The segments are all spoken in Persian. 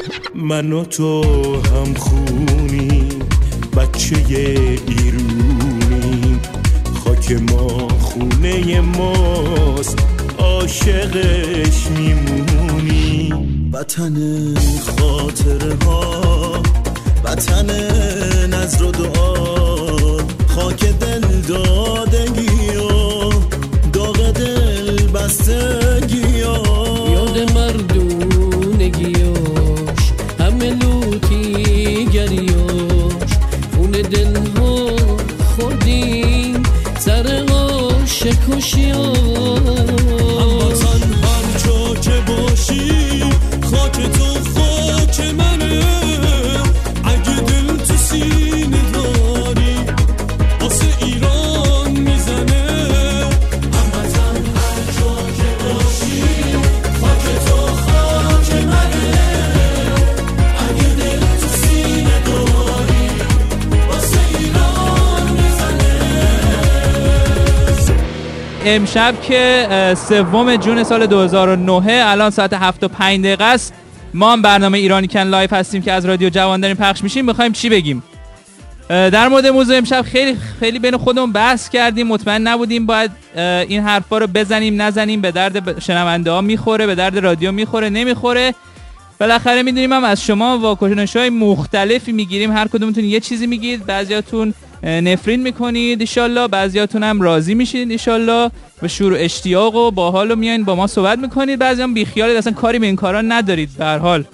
من و تو هم خونی بچه ایرونی، خاک ما خونه ماست عاشقش میمونی. وطن خاطره ها، وطن نظر و دعا، خاک دل دادگی و داغ دل بستگی ها، یاد مردونگیاش همه لوتی گریاش، خون دل ها خوردیم سر عاشق کشیاش. هموطن هر جا که باشی خاک تو خاک منه، اگه دل تو سینه داری واسه ایران میزنه. هموطن هر جا که باشی خاک تو خاک منه، اگه دل تو سینه داری واسه ایران میزنه. امشب که 3 جون سال 2009 الان ساعت 7:05 است، ما هم برنامه ایرانی کن لایو هستیم که از رادیو جوان داریم پخش میشیم. میخوایم چی بگیم؟ در مورد موضوع امشب خیلی بین خودمون بحث کردیم، مطمئن نبودیم باید این حرفا رو بزنیم نزنیم، به درد شنونده ها میخوره، به درد رادیو میخوره نمیخوره. بالاخره میدونیم هم از شما واکنش‌های مختلفی میگیریم، هر کدومتون یه چیزی میگید، بعضیاتون نفرین میکنید ان شاءالله، بعضیاتون هم راضی میشید ان شاءالله، به شور و اشتیاق و باحال و میایین با ما صحبت میکنید، بعضیام بیخیالید اصلا کاری به این کارا ندارید. به هر حال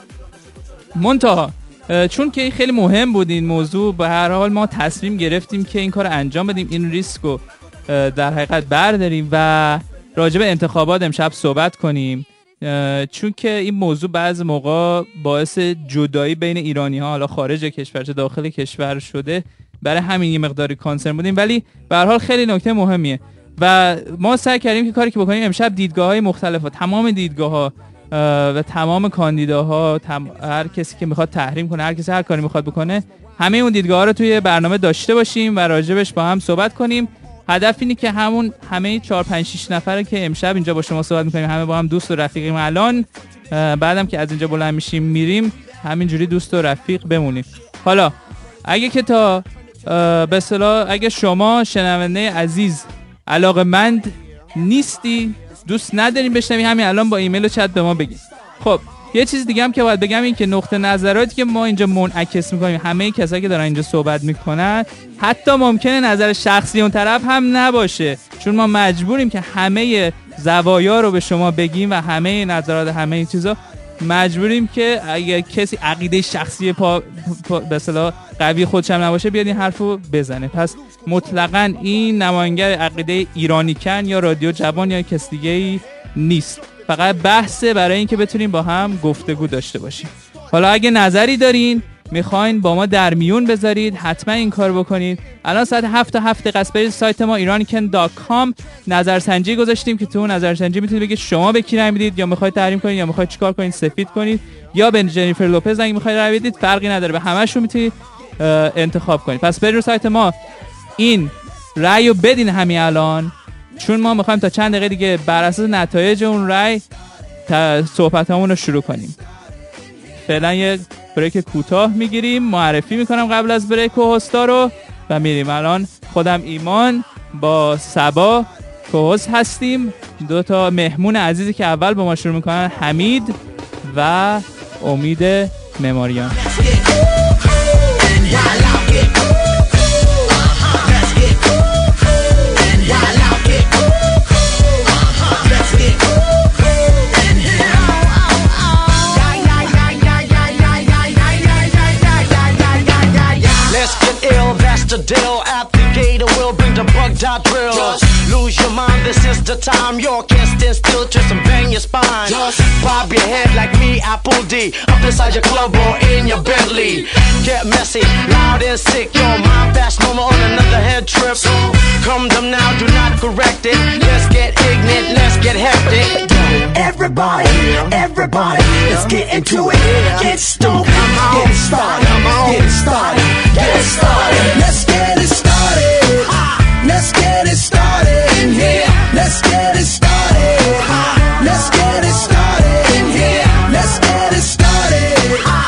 منتها چون که خیلی مهم بود این موضوع، به هر حال ما تصمیم گرفتیم که این کار انجام بدیم، این ریسکو در حقیقت برداریم و راجع به انتخابات امشب صحبت کنیم، چون که این موضوع بعضی موقع باعث جدایی بین ایرانی ها، حالا خارج کشور چه داخل کشور شده، برای همین یه مقداری کانسرن بودیم، ولی به هر حال خیلی نکته مهمیه و ما سعی کردیم که کاری که بکنیم امشب دیدگاه‌های مختلف و تمام دیدگاه‌ها و تمام کاندیداها، هر کسی که میخواد تحریم کنه، هر کسی هر کاری میخواد بکنه، همه اون دیدگاه‌ها رو توی برنامه داشته باشیم و راجبش با هم صحبت کنیم. هدف اینه که همه 4 5 6 نفره که امشب اینجا با شما صحبت می‌کنیم همه با هم دوست و رفیقیم. الان بعدم که از اینجا بلند میشیم میریم همینجوری دوست و رفیق بمونیم. حالا اگه که تا به اصطلاح اگه شما شنونده عزیز علاقه‌مند نیستی، دوست ندارین بشنوی، همین الان با ایمیل و چت به ما بگید. خب یه چیز دیگه هم که باید بگم این که نقطه نظراتی که ما اینجا منعکس میکنیم، همه کسایی که دارن اینجا صحبت میکنن، حتی ممکنه نظر شخصی اون طرف هم نباشه، چون ما مجبوریم که همه زوایا رو به شما بگیم و همه نظرات همه این چیزا مجبوریم که اگه کسی عقیده شخصی به اصطلاح قوی خودش هم نباشه بیاد این حرفو بزنه. پس مطلقاً این نماینگر عقیده ایرانی کن یا رادیو جوان یا کس دیگه‌ای نیست، فقط بحثه برای اینکه بتونیم با هم گفتگو داشته باشیم. حالا اگه نظری دارین میخواین با ما در میون بذارید، حتما این کار بکنید. الان ساعت 7 تا 7 دقیقه برید سایت ما iranican.com نظرسنجی گذاشتیم که تو نظرسنجی میتونید بگید شما به کی رای میدید، یا میخواید تحریم کنید، یا میخواید چیکار کنید، سفید کنید یا به جنیفر لوپز اگه میخواید رای بدید، فرقی نداره، به همه‌شون میتونید انتخاب کنید. پس برید رو سایت ما این رایو بدین همین الان، چون ما میخوایم تا چند دقیقه دیگه بر اساس نتایج اون رای صحبتامون رو شروع کنیم. فعلا یه بریک کوتاه میگیریم، معرفی میکنم قبل از بریک و هستا رو و میریم. الان خودم ایمان با سبا کوهست هستیم، 2 تا مهمون عزیزی که اول با ما شروع میکنن، حمید و امید مماریان. The deal applicator will bring the bug dot drill. Just lose your mind, this is the time. You can't stand still, twist and bang your spine. Just bob your head like me, Apple D. Up inside your club or in your Bentley. Get messy, loud and sick. Your mind fast, no more on another head trip. So come them now, do not correct it. Let's get ignorant, let's get hectic. Everybody, everybody, let's get into it. Get stoked, get it started, get it started, get it started. Let's get it started. Let's get it started in here. Let's get it started. Let's get it started in here. Let's get it started.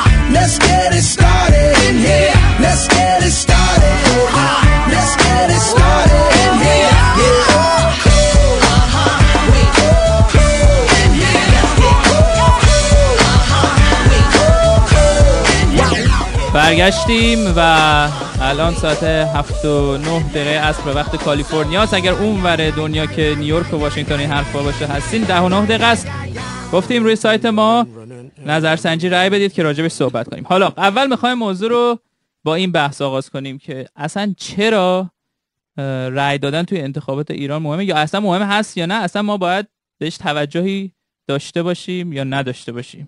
برگشتیم و الان ساعت 7:09 عصر به وقت کالیفرنیا است. اگر اون ور دنیا که نیویورک و واشنگتن این حرفا باشه هستین 10:09 است. گفتیم روی سایت ما نظرسنجی رای بدید که راجبش صحبت کنیم. حالا اول میخوایم موضوع رو با این بحث آغاز کنیم که اصلا چرا رای دادن توی انتخابات ایران مهمه، یا اصلا مهم هست یا نه، اصلا ما باید بهش توجهی داشته باشیم یا نداشته باشیم.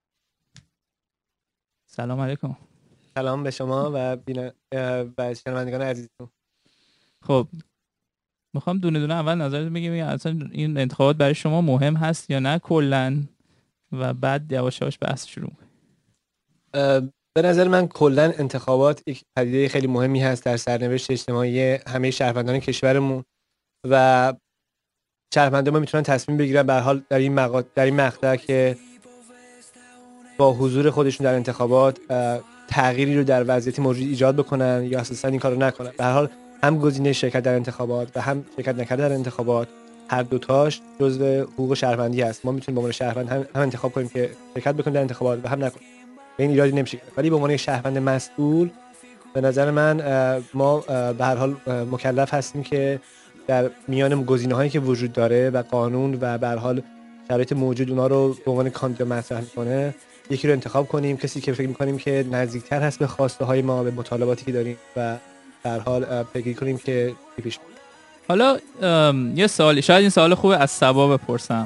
سلام علیکم. سلام به شما و شنوندگان عزیزتون. خب میخوام دونه دونه اول نظرتون بگیم اصلا این انتخابات برای شما مهم هست یا نه کلاً، و بعد یواش یواش بحث شروع کنیم. به نظر من کلاً انتخابات یک پدیده خیلی مهمی هست در سرنوشت اجتماعی همه شهروندان کشورمون و شهروندان ما میتونن تصمیم بگیرن به هر حال در این مقطع که با حضور خودشون در انتخابات تغییری رو در وضعیت موجود ایجاد بکنن یا اساساً این کارو نکنن. به هر حال هم گزینه شرکت در انتخابات و هم شرکت نکردن در انتخابات هر دوتاش جزء حقوق شهروندی است. ما میتونیم به عنوان شهروند هم انتخاب کنیم که شرکت بکنیم در انتخابات و هم نکنیم، به این ایرادی نمیشه. ولی به عنوان شهروند مسئول به نظر من ما به هر حال مکلف هستیم که در میان گزینه‌هایی که وجود داره و قانون و به هر حال شرایط موجود اونا رو به عنوان کاندید مطرح می‌کنه یکی رو انتخاب کنیم، کسی که فکر می‌کنیم که نزدیکتر هست به خواسته‌های ما، به مطالباتی که داریم و در حال پیگیری کنیم که پیش بریم. حالا یه سوالی، شاید این سوال خوبه از سبا بپرسم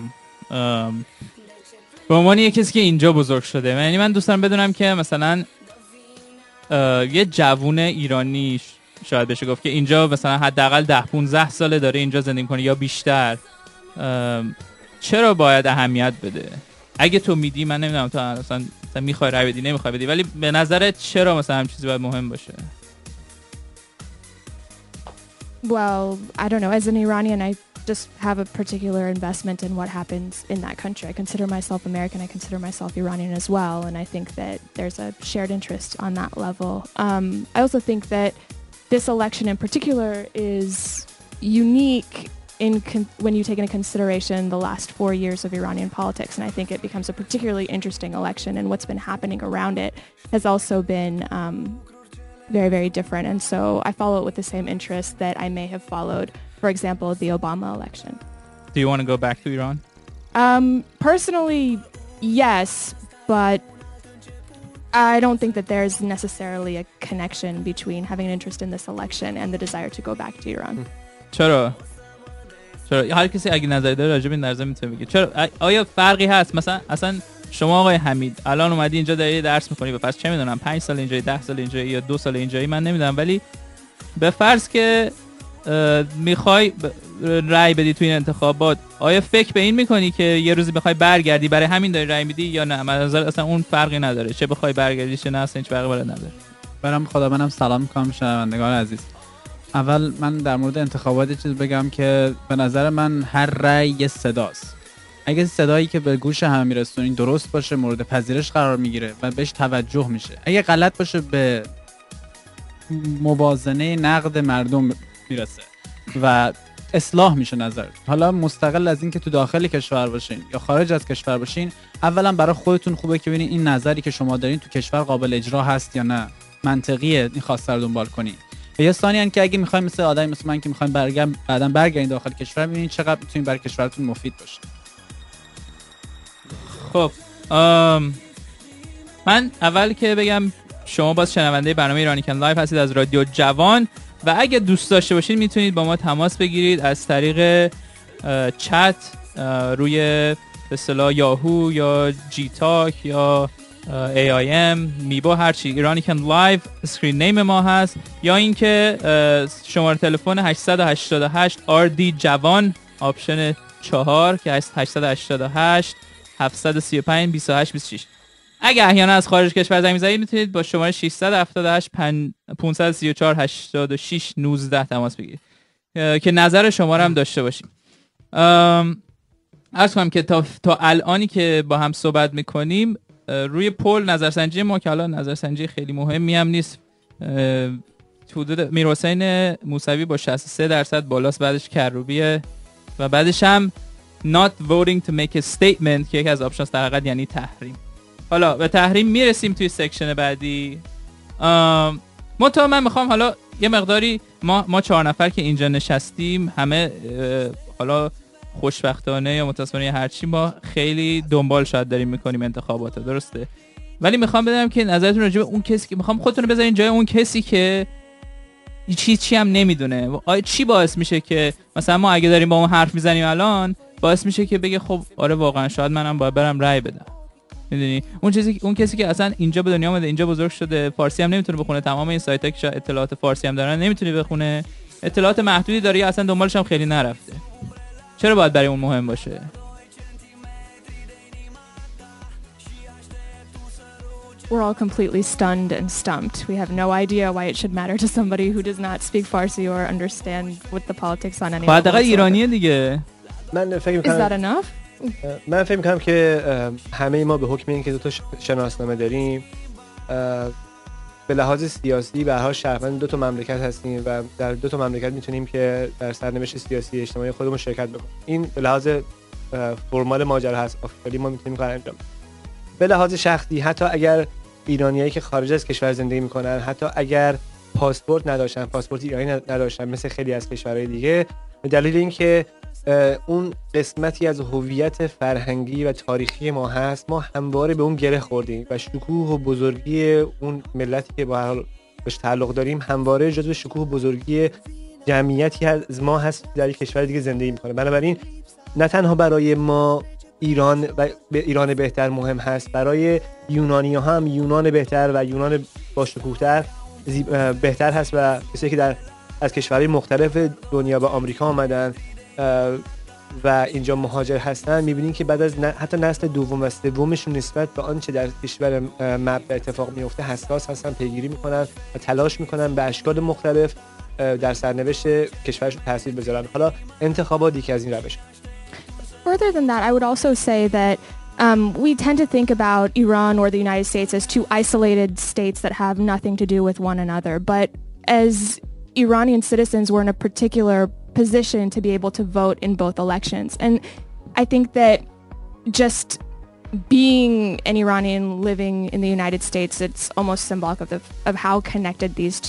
به عنوان یه کسی که اینجا بزرگ شده. یعنی من دوست دارم بدونم که مثلا یه جوون ایرانی شاید بشه گفت که اینجا مثلا حداقل 10-15 ساله داره اینجا زندگی می‌کنه یا بیشتر، چرا باید اهمیت بده؟ اگه تو میدی، من نمیدونم تو مثلا میخوای رای بدی نمیخوای بدی، ولی به نظرت چرا مثلا هم چیزی باید مهم باشه؟ Well, I don't know. As an Iranian, I just have a particular investment in what happens in that country. I consider myself American. I consider myself Iranian as well. And I think that there's a shared interest on that level. I also think that this election in particular is unique when you take into consideration the last 4 years of Iranian politics. And I think it becomes a particularly interesting election. And what's been happening around it has also been very, very different. And so I follow it with the same interest that I may have followed, for example, the Obama election. Do you want to go back to Iran? Personally, yes, but I don't think that there's necessarily a connection between having an interest in this election and the desire to go back to Iran. چرا هر کسی اگه نظری داره راجع به این درزه میتونه بگه. چرا آیا فرقی هست؟ مثلا اصلا شما آقای حمید الان اومدی اینجا داری درس می‌خونی، به فرض چه میدونم 5 سال اینجایی، 10 سال اینجایی یا 2 سال اینجایی، من نمیدونم، ولی به فرض که میخوای رای بدی تو این انتخابات، آیا فکر به این میکنی که یه روزی بخوای برگردی برای همین داری رای میدی یا نه؟ من نظر اصلا اون فرقی نداره، چه بخوای برگردی چه نه، اصلا هیچ فرقی نداره. برام خدا منم سلام میکنم شنوندگان عزیز. اول من در مورد انتخابات چیز بگم که به نظر من هر رای یه صداست. اگه صدایی که به گوش همه میرسونین درست باشه مورد پذیرش قرار میگیره و بهش توجه میشه، اگه غلط باشه به موازنه نقد مردم میرسه و اصلاح میشه نظر. حالا مستقل از این که تو داخل کشور باشین یا خارج از کشور باشین، اولا برای خودتون خوبه که ببینین این نظری که شما دارین تو کشور قابل اجرا هست یا نه، منطقیه این خواسته رو دنبال کنین. یا ثانیاً که اگه میخواین مثل آدمی مثل من که میخواین بعداً برگردین داخل کشور، ببینین چقدر میتونین برای کشورتون مفید باشه. خب من اول که بگم شما باز شنونده برنامه ایرانی کن لایو هستید از رادیو جوان و اگه دوست داشته باشید میتونید با ما تماس بگیرید از طریق چت روی به اصطلاح یاهو یا جی تاک یا AIM میبو هرچی ایرانی کن لایو اسکرین نیم ما هست، یا اینکه شماره تلفن 888 RD جوان آپشن 4 که 888 735 28 26. اگه احیانا از خارج کشور زنگ می‌زنید میتونید با شماره 678 534 86 19 تماس بگیرید که نظر شما رو هم داشته باشیم. عرض کنم که تا الانی که با هم صحبت میکنیم روی پول نظرسنجی ما که الان نظرسنجی خیلی مهمی هم نیست، حدود میرحسین موسوی با 63% بالاست، بعدش کروبیه و بعدش هم not voting to make a statement که یکی از آپشن‌ها در حقیقت یعنی تحریم. حالا به تحریم میرسیم توی سکشن بعدی من میخوام حالا یه مقداری ما 4 نفر که اینجا نشستیم همه حالا خوشبختانه یا متاسفانه هرچی ما خیلی دنبال شاید داریم میکنیم انتخابات، درسته؟ ولی میخوام بدونم که نظرتون راجع به اون کسی که میخوام خودتون رو بذارین جای اون کسی که چی هم نمیدونه. چی باعث میشه که مثلا ما اگه داریم با اون حرف میزنیم الان باعث میشه که بگه خب آره واقعا شاید منم باید برم رأی بدم؟ میدونی اون کسی که اصلا اینجا به دنیا اومده، اینجا بزرگ شده، فارسی هم نمیتونه بخونه، تمام این سایت‌ها که اطلاعات فارسی هم دارن نمیتونه بخونه، اطلاعات محدودی داره یا اصلا دنبالش هم خیلی نرفته. چرا باید برای اون مهم باشه؟ We're all completely stunned and stumped. We have no idea why it should matter to somebody who does not speak Farsi or understand what the politics on any level. حداقل ایرانیه دیگه. من فکر Is that enough? من فکر می‌کنم که همه ما به حکم اینکه دو تا شناسنامه داریم به لحاظ سیاسی به هر حال شهروند دو تا مملکت هستیم و در دو تا مملکت میتونیم که در سرنوشت سیاسی اجتماعی خودمون شرکت بکنیم. این به لحاظ فرمال ماجرا هست، آفیشالی ما میتونیم کار انجام بدیم. به لحاظ شخصی حتی اگر ایرانیایی که خارج از کشور زندگی میکنن، حتی اگر پاسپورت نداشتن، پاسپورت ایرانی نداشتن مثل خیلی از کشورهای دیگه، به دلیل اینکه اون قسمتی از هویت فرهنگی و تاریخی ما هست، ما همواره به اون گره خوردیم و شکوه و بزرگی اون ملتی که با هر حال بهش تعلق داریم همواره جزو شکوه و بزرگی جمعیتی از ما هست در یک کشور دیگه زندگی میکنه. بنابراین نه تنها برای ما ایران و ایران بهتر مهم هست، برای یونانی ها هم یونان بهتر و یونان با شکوه‌تر بهتر هست و کسایی که از کشورهای مختلف دنیا به آمریکا آمدن و اینجا مهاجر هستن، میبینین که بعد از حتی نسل دوم و سومشون نسبت به آنچه در کشور مبدا اتفاق میفته حساس هستن، پیگیری میکنن و تلاش میکنن به اشکال مختلف در سرنوشت کشورشون تاثیر بذارن. حالا انتخابات یکی از این روش. Further than that, I would also say that we tend to think about Iran or the United States as two isolated states that have nothing to do with one another. But as Iranian citizens, we're in a particular position to be able to vote in both elections. And I think that just being an Iranian living in the United States, it's almost symbolic of how connected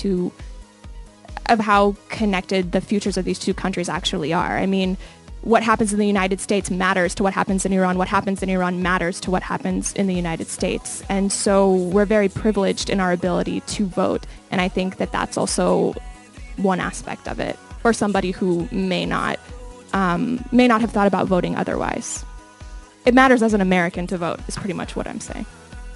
the futures of these two countries actually are. I mean, what happens in the United States matters to what happens in Iran. What happens in Iran matters to what happens in the United States. And so we're very privileged in our ability to vote. And I think that that's also one aspect of it for somebody who may not have thought about voting otherwise. It matters as an American to vote is pretty much what I'm saying.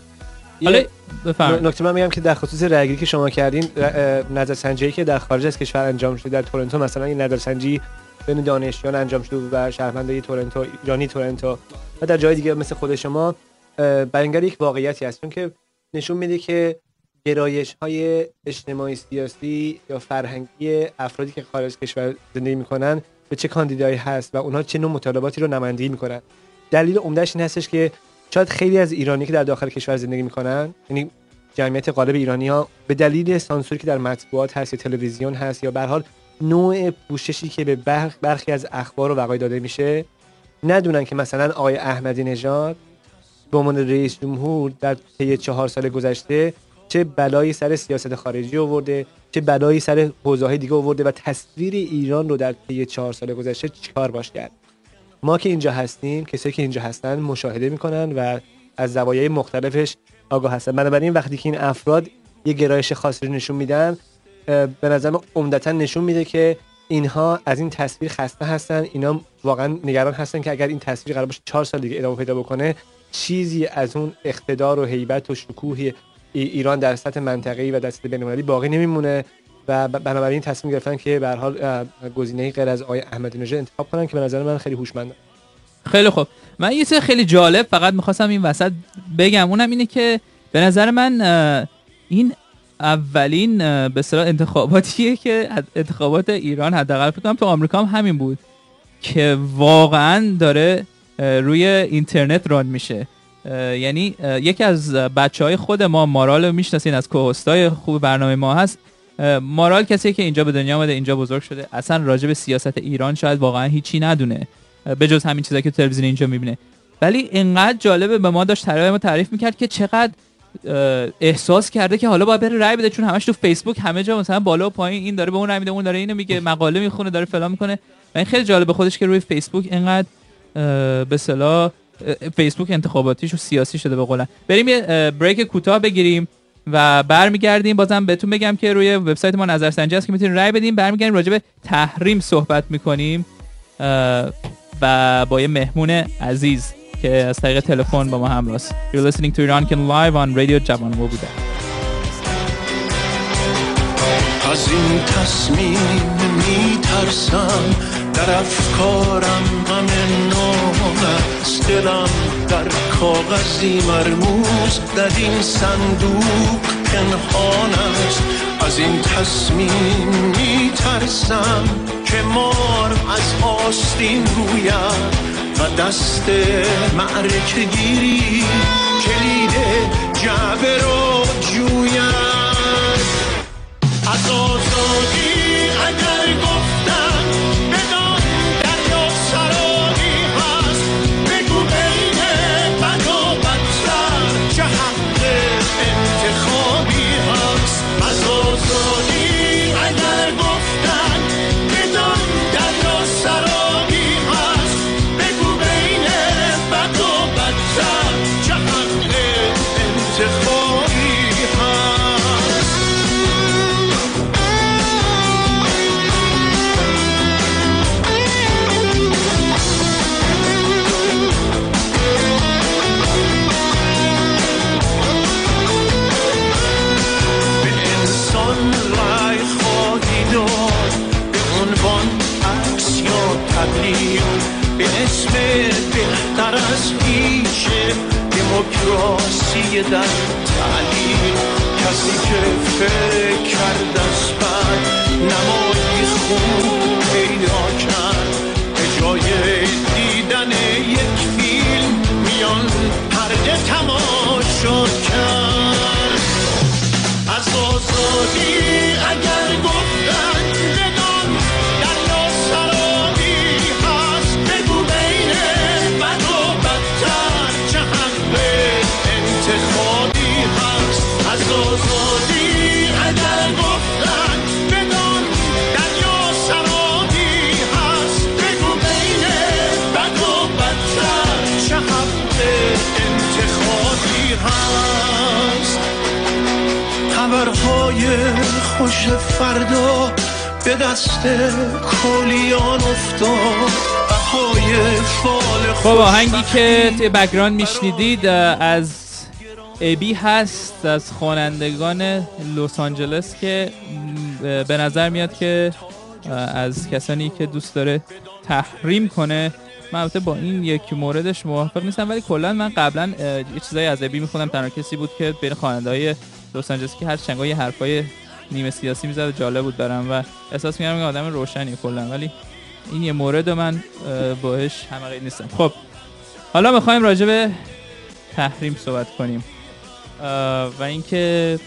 نکته من میگم که در خصوص رأیگیری که شما کردین، نظرسنجی که در خارج از کشور انجام شده، در تورنتو مثلا این نظرسنجی بین دانشجویان انجام شده و شهروندای تورنتو، ایرانی تورنتو و در جای دیگه مثل خود شما، بیانگر یک واقعیتی هست، چون که نشون میده که گرایش‌های اجتماعی سیاسی یا فرهنگی افرادی که خارج از کشور زندگی میکنن به چه کاندیدایی هست و اونها چه نوع مطالباتی رو نمایندگی میکنن. دلیل عمده‌اش این هستش که شاید خیلی از ایرانی که در داخل کشور زندگی میکنن، یعنی جمعیت غالب ایرانی‌ها، به دلیل سانسوری که در مطبوعات هست یا تلویزیون هست یا به هر حال نوع پوششی که به برخی از اخبار و وقایع داده میشه، ندونن که مثلا آقای احمدی نژاد به عنوان رئیس جمهور در طی 4 سال گذشته چه بلایی سر سیاست خارجی آورده، چه بلایی سر حوزه‌های دیگه آورده و تصویر ایران رو در طی 4 سال گذشته چیکار باش کرد. ما که اینجا هستیم، کسایی که اینجا هستن مشاهده میکنن و از زوایای مختلفش آگاه هستن. بنابراین وقتی که این افراد یه گرایش خاصی رو نشون میدن، به نظر من عمدتاً نشون میده که اینها از این تصویر خسته هستن. اینا واقعا نگران هستن که اگر این تصویر قرار باشه 4 سال دیگه ادامه پیدا بکنه، چیزی از اون اقتدار و هیبت و شکوه ایران در سطح منطقه‌ای و در سطح بین‌المللی باقی نمیمونه و بنابراین تصمیم گرفتن که به هر حال گزینه‌ای غیر از آقای احمدی نژاد انتخاب کنن که به نظر من خیلی هوشمنده. خیلی خوب. من یه چیز خیلی جالب فقط می‌خواستم این وسط بگم، اونم اینه که به نظر من این اولین به اصطلاح انتخاباتیه که انتخابات ایران حداقل فکر کنم تو آمریکا هم همین بود که واقعا داره روی اینترنت ران میشه. یعنی یکی از بچهای خود ما، مارال رو میشناسین، از کوهستای خوب برنامه ما هست. مارال کسی که اینجا به دنیا اومده، اینجا بزرگ شده، اصلا راجع به سیاست ایران شاید واقعا هیچی ندونه به جز همین چیزایی که تلویزیون اینجا میبینه، ولی اینقدر جالبه به ما داشت ما تعریف میکرد که چقدر احساس کرده که حالا باید بره رای بده، چون همش تو فیسبوک همه جا مثلا بالا و پایین این داره به اون رای میده، اون داره اینو میگه، مقاله میخونه، داره فلان میکنه. و این خیلی جالبه خودش که روی فیسبوک اینقدر به اصطلاح فیسبوک انتخاباتیش و سیاسی شده به قولن. بریم یه بریک کوتاه بگیریم و برمیگردیم. بازم بهتون بگم که روی وبسایت ما نظرسنجی هست که میتونید رای بدیم. برمیگردیم راجع به تحریم صحبت میکنیم و با یه مهمون عزیز که از طریق تلفن با ما همراهست. You're listening to Iranican Live on Radio Javan. We'll be back. از این تصمیم میترسم، در افکارم غم ناز، دلم در کاغذی مرموز، در این صندوق پنهان است. از این تصمیم میترسم که مار از آستین روید و دست معرکه گیری کلید جعبه رو جوید. از آزادی اگر گفتن بدان دریا سرایی هست، بگو بین بد و بدتر چه حق انتخابی هست. از آزادی اگر گفتن بدان دریا سرایی هست، بگو بین بد و بدتر چه حق انتخابی هست. به اسم بهتر از پیش دموکراسی در تعلیم، کسی که فکر کرد از بد نمایی خوب پیدا کرد، به جای دیدن یک فیلم میان پرده تماشا کرد. از آزادی اگر گفتن بدان دریا سرابی هست، بگو بین بد و بدتر چه حق انتخابی هست. از آزادی اگر گفتن بدان دریا سرابی هست، بگو بین بد و بدتر چه حق انتخابی هست. خبرهای خوش فردا به دست کولیان افتاد، بهای فال. خب آهنگی که توی بک‌گراند میشنیدید از ابی هست، از خوانندگان لس آنجلس که به نظر میاد که از کسانی که دوست داره تحریم کنه. من البته با این یکی موردش موافق نیستم، ولی کلا من قبلا یه چیزایی از ابی میخونم. تنها کسی بود که بین خواننده‌های لس آنجلس که هر چنگا یه حرفای نیمه سیاسی میزد، جالب بود برام و احساس می‌کردم که آدم روشنی کلا، ولی این یه مورد من باهاش همغږی نیستم. خب حالا می‌خوایم راجع به تحریم صحبت کنیم و اینکه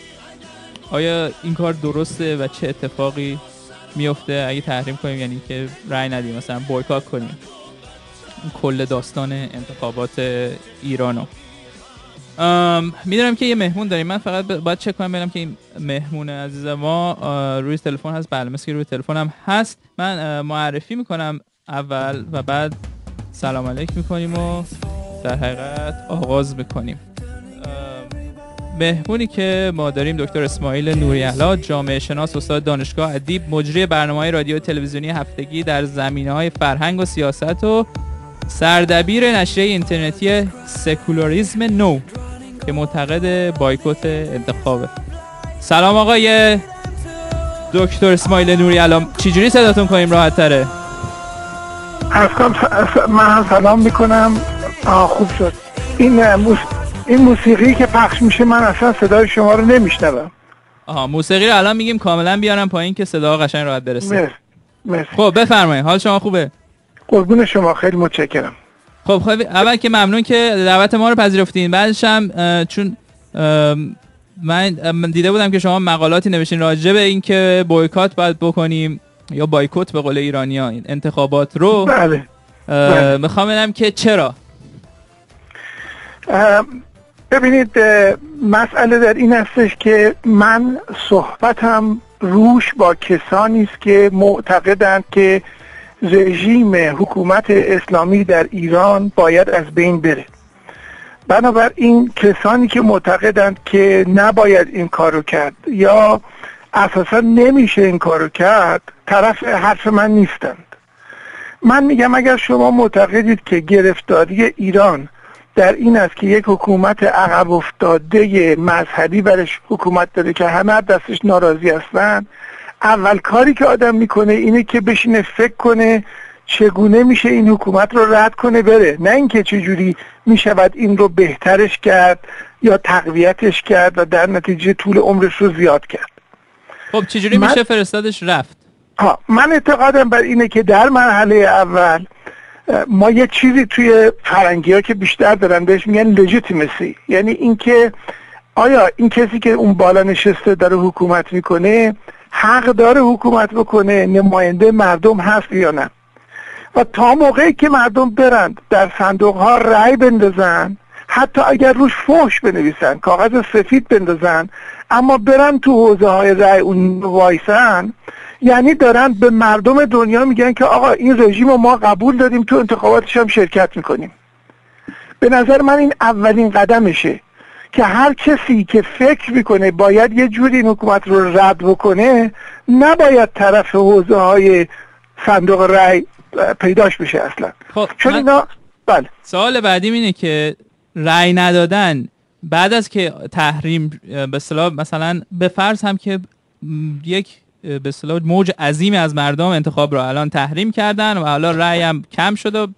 آیا این کار درسته و چه اتفاقی میفته اگه تحریم کنیم، یعنی که رأی ندیم، مثلا بویکات کنیم کل داستان انتخابات ایرانو. میدونم که یه مهمون داریم، من فقط باید چک کنم ببینم که این مهمون عزیز ما روی تلفن هست. بله مثل که روی تلفن هم هست. من معرفی میکنم اول و بعد سلام علیک میکنیم و در حقیقت آغاز میکنیم. مهمونی که ما داریم دکتر اسماعیل نوری‌علا، جامعه شناس، استاد دانشگاه ادیب، مجری برنامه‌های رادیو تلویزیونی هفتگی در زمینه‌های فرهنگ و سیاست و سردبیر نشریه اینترنتی سکولاریسم نو که معتقد بایکوت انتخابه. سلام آقای دکتر اسماعیل نوری‌علا، چجوری صداتون کنیم راحت تره؟ من سلام میکنم. خوب شد. این موسیقی که پخش میشه من اصلا صدای شما رو نمیشنوم. موسیقی رو الان میگیم کاملا بیارم پایین که صدا قشنگ راحت برسه. مرسی. خب بفرمایید، حال شما خوبه؟ قربون شما، خیلی متشکرم. خب اول که ممنون که دعوت ما رو پذیرفتین. بعدش هم چون من دیده بودم که شما مقالاتی نوشتین راجع به این که بویکات باید بکنیم یا بایکوت به قول ایرانی‌ها این انتخابات رو. بله. میخوام ببینم که چرا. ببینید مسئله در این هستش که من صحبتم روش با کسانی است که معتقدند که رژیم حکومت اسلامی در ایران باید از بین بره. بنابراین کسانی که معتقدند که نباید این کارو کرد یا اساسا نمیشه این کارو کرد طرف حرف من نیستند. من میگم اگر شما معتقدید که گرفتاری ایران در این است که یک حکومت عقب افتاده مذهبی برش حکومت داره که همه دستش ناراضی هستن، اول کاری که آدم میکنه اینه که بشینه فکر کنه چگونه میشه این حکومت رو رد کنه بره، نه اینکه چجوری میشود این رو بهترش کرد یا تقویتش کرد و در نتیجه طول عمرش رو زیاد کرد. خب چجوری میشه فرستادش رفت؟ من اعتقادم بر اینه که در مرحله اول ما یه چیزی توی فرنگی ها که بیشتر دارن بهش میگن legitimacy، یعنی اینکه آیا این کسی که اون بالا نشسته داره حکومت میکنه حق داره حکومت بکنه، نماینده مردم هست یا نه. و تا موقعی که مردم برند در صندوق ها رأی بندازن، حتی اگر روش فحش بنویسن، کاغذ سفید بندازن، اما برن تو حوزه های رأی اون وایسن، یعنی دارن به مردم دنیا میگن که آقا این رژیم رو ما قبول داریم، تو انتخاباتش هم شرکت میکنیم. به نظر من این اولین قدمشه که هر کسی که فکر میکنه باید یه جوری این حکومت رو رد بکنه نباید طرف حوزه های صندوق رأی پیداش بشه اصلا. خب چون اینا بله. سوال بعدیم اینه که رأی ندادن بعد از که تحریم به اصطلاح مثلا به فرض هم که یک به اصطلاح موج عظیمی از مردم انتخاب رو الان تحریم کردن و حالا رأی هم کم شد و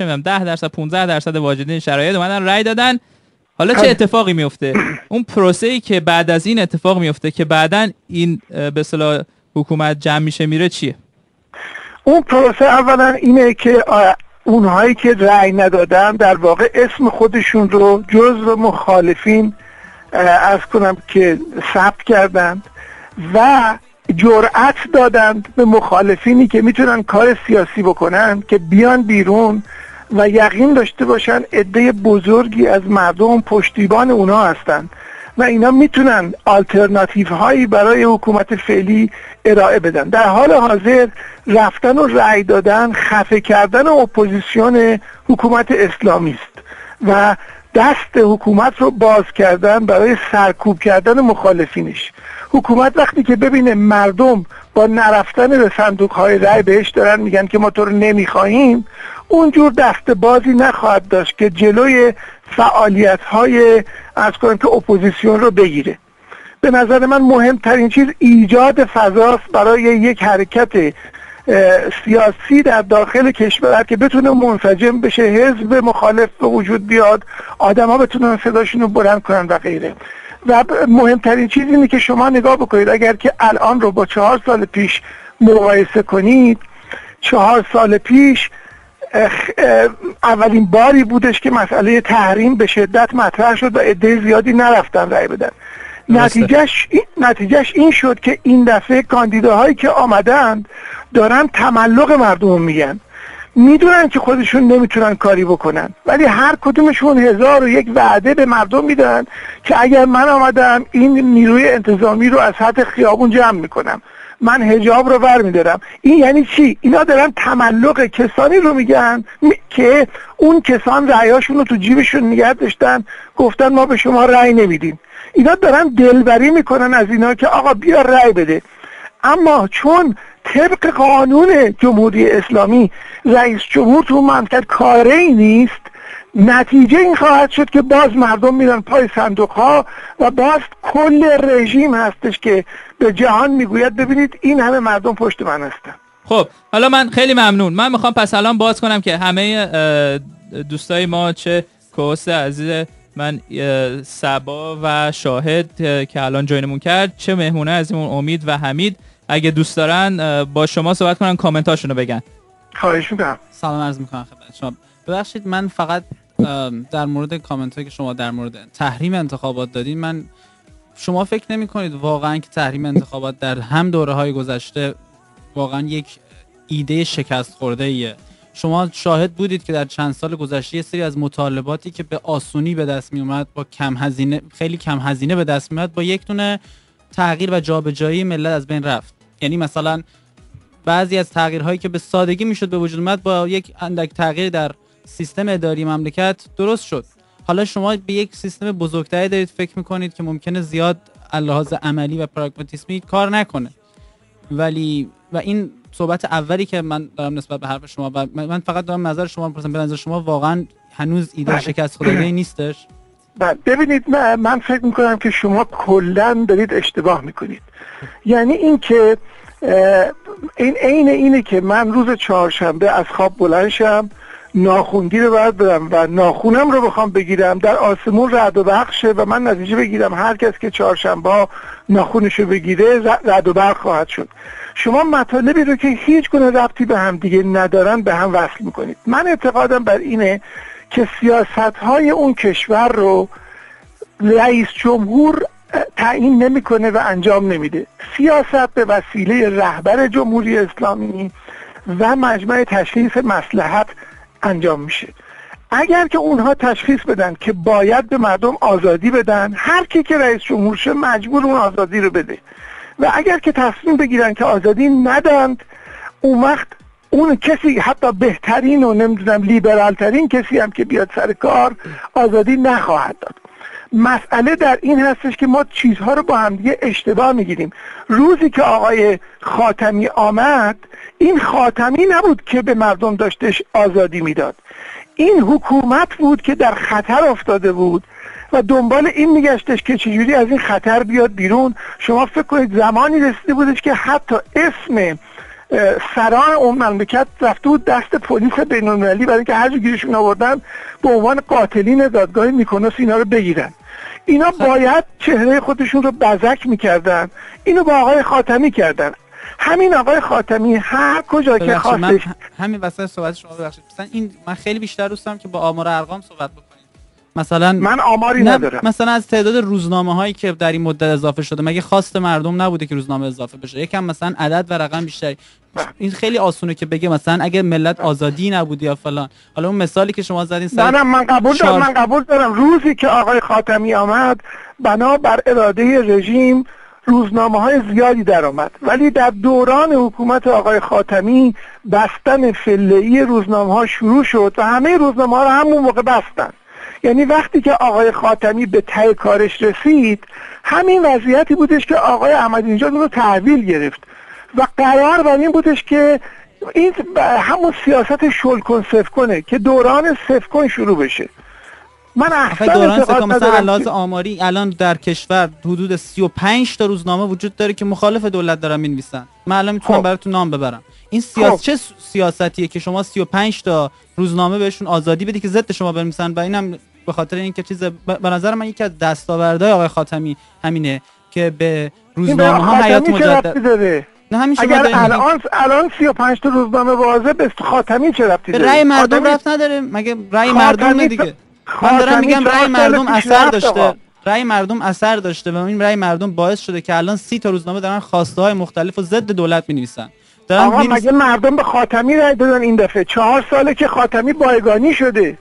10% 15% واجدین شرایط اومدن رأی دادن، حالا چه اتفاقی میفته؟ اون پروسه‌ای که بعد از این اتفاق میفته که بعدن این به اصطلاح حکومت جمع میشه میره چیه؟ اون پروسه اولا اینه که اونهایی که رأی ندادن در واقع اسم خودشون رو جزو مخالفین عرض کنم که ثبت کردند و جرأت دادند به مخالفینی که میتونن کار سیاسی بکنن که بیان بیرون و یقین داشته باشن عده بزرگی از مردم پشتیبان اونا هستن و اینا میتونن آلترناتیو هایی برای حکومت فعلی ارائه بدن. در حال حاضر رفتن و رأی دادن خفه کردن اپوزیسیون حکومت اسلامی است و دست حکومت رو باز کردن برای سرکوب کردن مخالفینش. حکومت وقتی که ببینه مردم با نرفتن به صندوق های رأی بهش دارن میگن که ما تو رو نمیخواهیم، اونجور دست بازی نخواهد داشت که جلوی فعالیت های از کنم که اپوزیسیون رو بگیره. به نظر من مهمترین چیز ایجاد فضاست برای یک حرکت سیاسی در داخل کشور که بتونه منسجم بشه، حزب مخالف به وجود بیاد، آدم ها بتونن صداشون رو بلند کنن و غیره. و مهمترین چیز اینه که شما نگاه بکنید اگر که الان رو با 4 سال پیش مقایسه کنید، 4 سال پیش اولین باری بودش که مسئله تحریم به شدت مطرح شد و عده زیادی نرفتن رأی بدن. نتیجهش این شد که این دفعه کاندیداهایی که آمدند دارن تملق مردم میگن، میدونن که خودشون نمیتونن کاری بکنن ولی هر کدومشون 1001 وعده به مردم میدن که اگر من آمدم این نیروی انتظامی رو از سطح خیابون جمع میکنم، من حجاب رو برمیدارم. این یعنی چی؟ اینا دارن تملق کسانی رو میگن که اون کسان رأیاشون رو تو جیبشون نگه داشتن، گفتن ما به شما رأی نمیدیم. اینا دارن دلبری میکنن از اینا که آقا بیا رأی بده. اما چون طبق قانون جمهوری اسلامی رئیس جمهور تو مملکت کاری نیست، نتیجه این خواهد شد که باز مردم میرن پای صندوق ها و باز کل رژیم هستش که به جهان میگوید ببینید این همه مردم پشت من هستن. خب حالا من خیلی ممنون. من میخوام پس الان باز کنم که همه دوستای ما، چه کوست عزیز من سبا و شاهد که الان جوینمون کرد، چه مهمونه عزیزمون امید و حمید، اگه دوست دارن با شما صحبت کنن کامنتاشونو بگن. خواهش میکنم. سلام عرض میکنم خدمت شما. ببخشید من فقط در مورد کامنت هایی که شما در مورد تحریم انتخابات دادین، من شما فکر نمی کنید واقعا که تحریم انتخابات در هم دوره های گذشته واقعا یک ایده شکست خورده ایه؟ شما شاهد بودید که در چند سال گذشته یه سری از مطالباتی که به آسونی به دست می اومد، با کم هزینه، خیلی کم هزینه به دست می اومد، با یک دونه تغییر و جابجایی ملت از بین رفت. یعنی مثلا بعضی از تغییرهایی که به سادگی میشد به وجود اومد با یک اندک تغییر در سیستم اداری مملکت درست شد. حالا شما به یک سیستم بزرگتری دارید فکر میکنید که ممکنه زیاد لحاظ عملی و پراگماتیسمی کار نکنه، ولی و این صحبت اولی که من دارم نسبت به حرف شما و من فقط دارم نظر شما می‌پرسم. به نظر شما واقعا هنوز ایده شکست خدایی نیستش؟ ببینید من فکر میکنم که شما کلاً دارید اشتباه میکنید. یعنی این که این اینه که من روز چهارشنبه از خواب بلند شم، ناخونگیر رو باید برم و ناخونم رو بخوام بگیرم، در آسمون رعد و برق شه و من نتیجه بگیرم هر کس که چهارشنبه ناخونش رو بگیره رعد و برق خواهد شد. شما مطالبی رو که هیچ گونه ربطی به هم دیگه ندارن به هم وصل میکنید. من اعتقادم بر اینه که سیاست‌های اون کشور رو رئیس جمهور تعیین نمیکنه و انجام نمیده. سیاست به وسیله رهبر جمهوری اسلامی و مجمع تشخیص مصلحت انجام میشه. اگر که اونها تشخیص بدن که باید به مردم آزادی بدن، هر کی که رئیس جمهور شه مجبور اون آزادی رو بده. و اگر که تصمیم بگیرن که آزادی ندند، اون وقت اون کسی حتی بهترین و نمیدونم لیبرال ترین کسی هم که بیاد سر کار آزادی نخواهد داد. مسئله در این هستش که ما چیزها رو با هم دیگه اشتباه میگیریم. روزی که آقای خاتمی آمد، این خاتمی نبود که به مردم داشتش آزادی میداد، این حکومت بود که در خطر افتاده بود و دنبال این میگشتش که چجوری از این خطر بیاد بیرون. شما فکر کنید زمانی رسیده بودش که حتی اسم سران اون مملکت رفته بود دست پلیس بین‌المللی برای اینکه هر جا گیرشون آوردن به عنوان قاتلین دادگاه میکنوس اینا رو بگیرن. اینا باید چهره خودشون رو بزک میکردن، اینو با آقای خاتمی کردن. همین آقای خاتمی هر کجا که خواستش. همین وسط صحبت شما ببخشید، مثلا این من خیلی بیشتر دوستم که با آمار ارقام صحبت بکنید. مثلا من آماری ندارم. مثلا از تعداد روزنامه هایی که در این مدت اضافه شده، مگه خواست مردم نبوده که روزنامه اضافه بشه؟ یکم مثلا عدد و رقم بیشتری. این خیلی آسونه که بگه مثلا اگه ملت آزادی نبود یا فلان. حالا اون مثالی که شما زدین سر من قبول دارم روزی که آقای خاتمی آمد بنا بر اراده رژیم روزنامه های زیادی در آمد، ولی در دوران حکومت آقای خاتمی بستن فله‌ای روزنامه ها شروع شد و همه روزنامه ها رو همون موقع بستن. یعنی وقتی که آقای خاتمی به ته کارش رسید، همین وضعیتی بودش که آقای احمدی‌نژاد رو تحویل گرفت و قرار بر این بودش که این همون سیاست شلکن سفکنه که دوران سفکن شروع بشه. من اصلا دوران سفکن مثلا علاوه آماری الان در کشور حدود 35 تا روزنامه وجود داره که مخالف دولت دارن می‌نویسن. من الان میتونم براتون نام ببرم. این چه سیاستیه که شما 35 تا روزنامه بهشون آزادی بدی که ضد شما بنویسن؟ و اینم به خاطر اینکه چیز به نظر من یکی از دستاوردهای آقای خاتمی همینه که به روزنامه‌ها حیات مجدد اگر الان 35 تا روزنامه واضح به خاتمی چه ربطی داره؟ رأی مردم رفت نداره مگه؟ رأی مردم دیگه. من دارم میگم رأی مردم اثر داشته. رأی مردم اثر داشته و این رأی مردم باعث شده که الان 30 تا روزنامه دارن خواسته‌های مختلف و ضد دولت می‌نویسن. آقا مگه مردم به خاتمی رأی دادن این دفعه؟ 4 ساله که خاتمی بایگانی شده.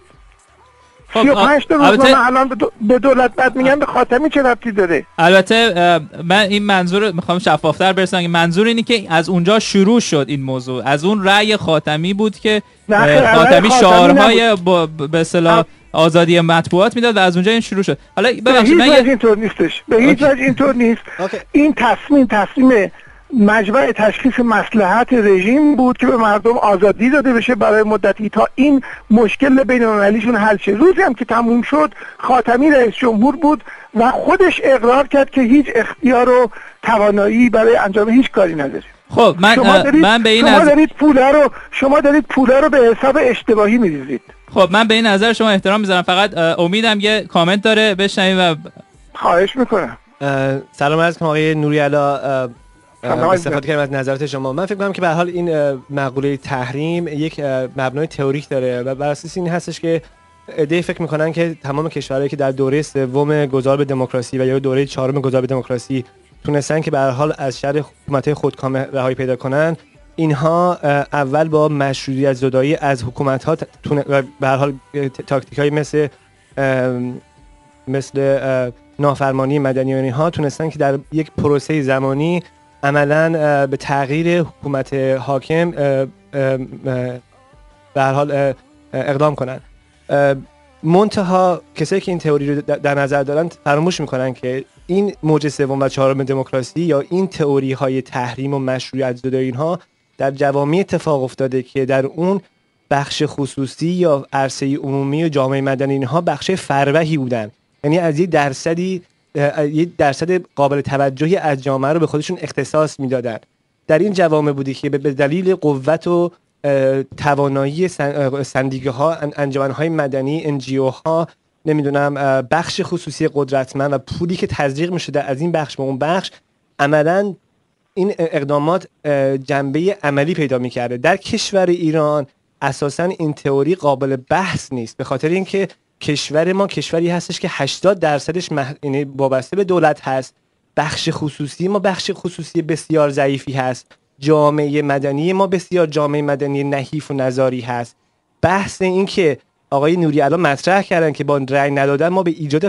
35 تا روزنامه الان به دولت بعد میگن به خاتمی چه ربطی داره؟ البته من این منظور میخوام شفافتر برسونم که منظور اینه که از اونجا شروع شد این موضوع، از اون رأی خاتمی بود که خاتمی شعارهای به اصطلاح آزادی مطبوعات میداد و از اونجا این شروع شد. حالا ببخشید من اینطور نیستش، به هیچ وجه اینطور نیست. این تصمیم مجمع تشخیص مصلحت رژیم بود که به مردم آزادی داده بشه برای مدتی تا این مشکل بین‌المللیشون حل شه. روزی هم که تموم شد خاتمی رئیس جمهور بود و خودش اقرار کرد که هیچ اختیار و توانایی برای انجام هیچ کاری نداره. خب من به این شما دارید پولا رو به حساب اشتباهی می‌ریزید. خب من به این نظر شما احترام میذارم، فقط امیدم یه کامنت داره بشنویم و خواهش میکنم. سلام عرض کنم آقای نوری‌علا، استفاده کردم از نظرات شما. من فکر می‌کنم که به هر حال این مقوله تحریم یک مبنای تئوریک داره و بر اساس این هستش که ایده فکر می‌کنن که تمام کشورهایی که در دوره سوم گذار به دموکراسی و یا دوره چهارم گذار به دموکراسی تونستن که به هر حال از شر حکومت‌های خودکامه رهایی پیدا کنن، اینها اول با مشروطیت زدایی از حکومت ها به هر حال تاکتیکایی مثل نافرمانی مدنی و اینها تونستن که در یک پروسه زمانی عملاً به تغییر حکومت حاکم به هر حال اقدام کنن. منتها کسایی که این تئوری رو در نظر دارن فراموش میکنن که این موج سوم و چهارم دموکراسی یا این تئوری های تحریم و مشروعیت زدایی اینها در جوامع اتفاق افتاده که در اون بخش خصوصی یا عرصه عمومی و جامعه مدنی اینها بخش فروهی بودن، یعنی از یک درصد قابل توجهی از جامعه رو به خودشون اختصاص میدادن. در این جوامع بودی که به دلیل قوت و توانایی سندیگه ها، انجمن های مدنی، NGO ها، نمیدونم بخش خصوصی قدرتمند و پولی که تزریق میشده از این بخش به اون بخش، عملاً این اقدامات جنبه عملی پیدا میکرده. در کشور ایران اساساً این تئوری قابل بحث نیست، به خاطر اینکه کشور ما کشوری هستش که 80% یعنی وابسته به دولت هست. بخش خصوصی ما بخش خصوصی بسیار ضعیفی هست. جامعه مدنی ما بسیار جامعه مدنی نحیف و نزاری هست. بحث این که آقای نوری الان مطرح کردن که با رأی ندادن ما به ایجاد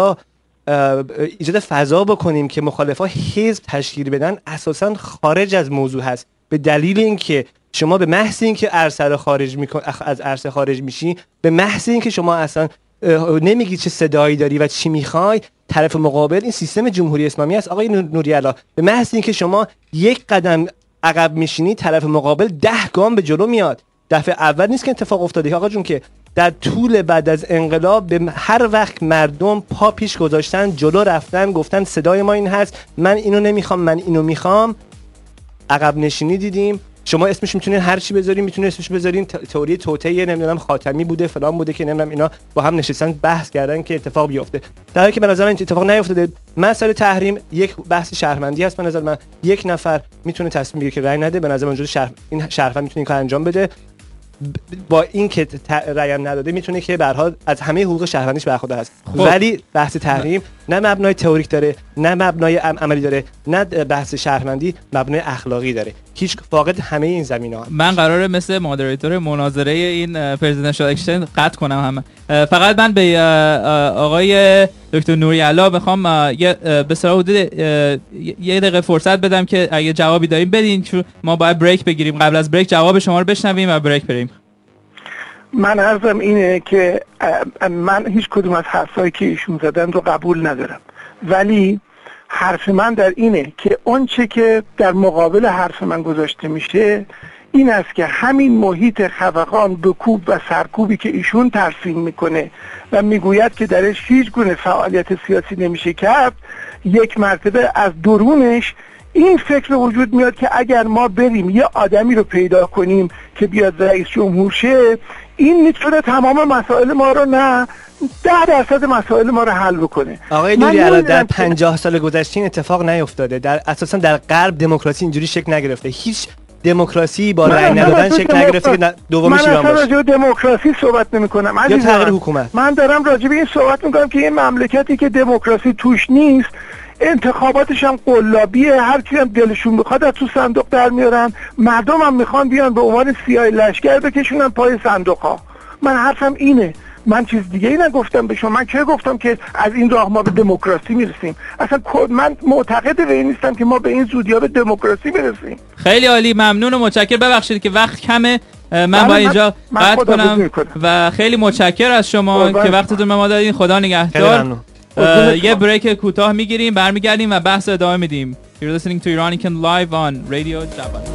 فضا بکنیم که مخالفا حزب تشکیل بدن، اساساً خارج از موضوع هست. به دلیل اینکه شما به محض اینکه از عرصه خارج میشی، به محض اینکه شما اصلا نمیگی چه صدایی داری و چی میخوای، طرف مقابل این سیستم جمهوری اسلامی است. آقای نوری‌علا، به محض اینکه شما یک قدم عقب میشینی، طرف مقابل 10 گام به جلو میاد. دفعه اول نیست که اتفاق افتاده آقا جون، که در طول بعد از انقلاب به هر وقت مردم پا پیش گذاشتن، جلو رفتن، گفتن صدای ما این هست، من اینو نمیخوام، من اینو میخوام، عقب نشینی دیدیم. شما اسمش میتونین هر چی بذارین، میتونین اسمش بذارین تئوری توطئه، نمیدونم خاتمی بوده، فلان بوده، که نمیدونم اینا با هم نشستن بحث کردن که اتفاق بیفته، در حالی که به نظر من اتفاق نیفتاده. مسئله تحریم یک بحث شهروندی هست. به نظر من یک نفر میتونه تصمیم بگیره که رأی نده، به نظر من این شهروند میتونه این کار انجام بده. با این که رأی نداده میتونه که به هر حال از همه حقوق شهروندیش برخوردار هست. ولی بحث تحریم نه مبنای تئوریک داره، نه مبنای عملی داره، نه بحث شهروندی مبنای اخلاقی داره. هیچ فاقد همه این زمینه‌ها. من قراره مثل مودریتور مناظره این پرزیدنشال اکشن قطع کنم همه. فقط من به آقای دکتر نوری‌علا بخوام به اصطلاح حدود یه دقیقه فرصت بدم که اگه جوابی داریم بدین، چون ما باید بریک بگیریم. قبل از بریک جواب شما رو بشنویم و بریک بریم. من عرضم اینه که من هیچ کدوم از حرفایی که ایشون زدن رو قبول ندارم، ولی حرف من در اینه که آنچه که در مقابل حرف من گذاشته میشه این است که همین محیط خفقان، بکوب و سرکوبی که ایشون ترسیم میکنه و میگوید که درش هیچ گونه فعالیت سیاسی نمیشه کرد، یک مرتبه از درونش این فکر وجود میاد که اگر ما بریم یه آدمی رو پیدا کنیم که بیاد رئیس جمهور شه، این میتونه تمام مسائل ما رو، نه 10% مسائل ما رو حل بکنه. آقای نوری‌علا، در 50 سال گذشته این اتفاق نیفتاده. اساسا در غرب دموکراسی اینجوری شکل نگرفته. هیچ دموکراسی با رأی ندادن شکل نگرفته که دومیش ایران باشه. من راجع به دموکراسی صحبت نمی‌کنم یا تغییر حکومت. من دارم راجع به این صحبت می‌کنم که این مملکتی که دموکراسی توش نیست، انتخاباتش هم قلابیه، هر کی هم دلشون بخواد از تو صندوق در میارن، مردم هم میخوان بیان به عنوان سیاه لشکر بکشونن پای صندوق‌ها. من حرفم اینه. من چیز دیگه ای نگفتم به شما. من که گفتم که از این راه ما به دموکراسی میرسیم. اصلا من معتقد به این نیستم که ما به این زودیا به دموکراسی برسیم. خیلی عالی، ممنون و متشکرم. ببخشید که وقت کمه، من با اینجا قطع کنم و خیلی متشکرم از شما که وقتتون به ما دادین. خدا نگهدار. یه بریک کوتاه میگیریم، برمیگردیم و بحث ادامه میدیم. You're listening to Iranican live on Radio Javan.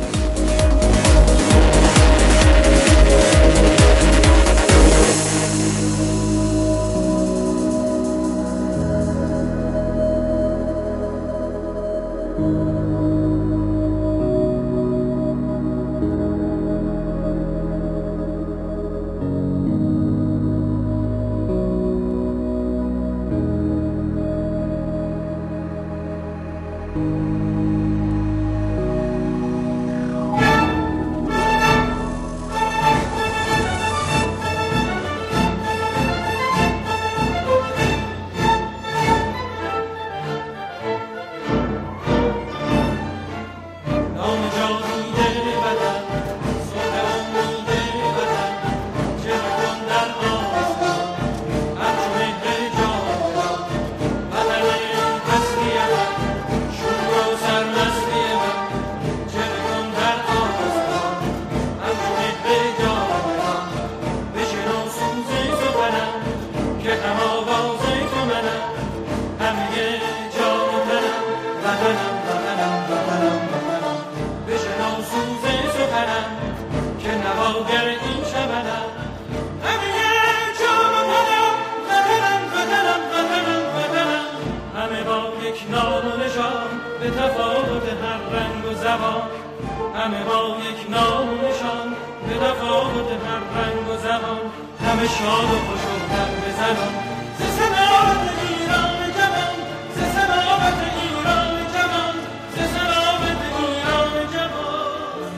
به تفاوت هر رنگ و زبان همه با یک نامشان، به تفاوت هر رنگ و زبان همه شاد و خوش و هم بزنان. ز سلامت ایران جوان، ز سلامت ایران جوان، ز سلامت ایران جوان.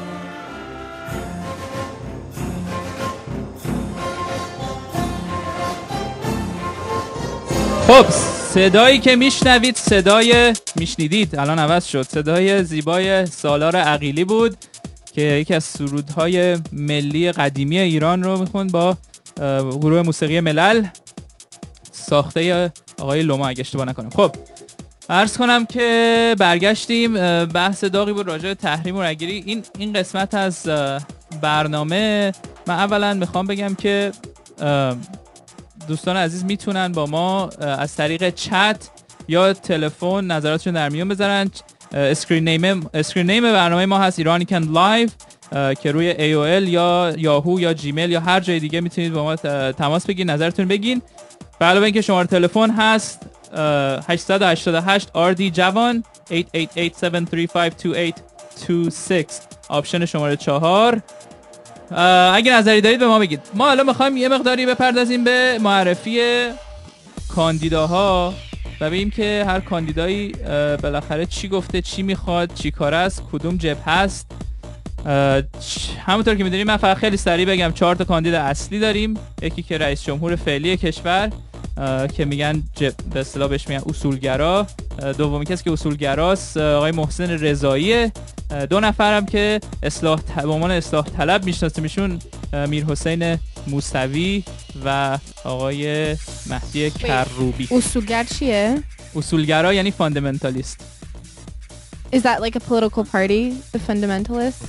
خب صدایی که میشنیدید الان عوض شد، صدای زیبای سالار عقیلی بود که یکی از سرودهای ملی قدیمی ایران رو میخوند با گروه موسیقی ملل، ساخته آقای لوما اگه اشتباه نکنم. خب عرض کنم که برگشتیم، بحث داغی بود راجع به تحریم و رگیری. این قسمت از برنامه من اولا میخوام بگم که دوستان عزیز میتونن با ما از طریق چت یا تلفن نظراتشون در میون بذارن. اسکرین نیم برنامه ما هست ایرانیکن لایو که روی AOL یا یاهو یا جیمیل یا هر جای دیگه میتونید با ما تماس بگیرید، نظرتون بگین. به علاوه اینکه شماره تلفن هست 888 RD جوان 888-735-2826 آپشن شماره 4. اگه نظری دارید به ما بگید. ما الان میخوایم یه مقداری بپردازیم به معرفی کاندیداها و ببینیم که هر کاندیدایی بالاخره چی گفته، چی میخواد، چی کار است، کدوم جبهه هست. همونطور که میدونیم من فقط خیلی سریع بگم 4 تا کاندید اصلی داریم. یکی که رئیس جمهور فعلی کشور که میگن به اصطلاح بهش میگن اصولگرا، دومی کسی که اصولگراست آقای محسن رضایی. 2 نفر هم که به عنوان اصلاح طلب میشناسیمشون میرحسین موسوی و آقای مهدی کروبی. اصولگر چیه؟ اصولگرا یعنی فاندامنتالیست. Is that like a political party, the fundamentalists?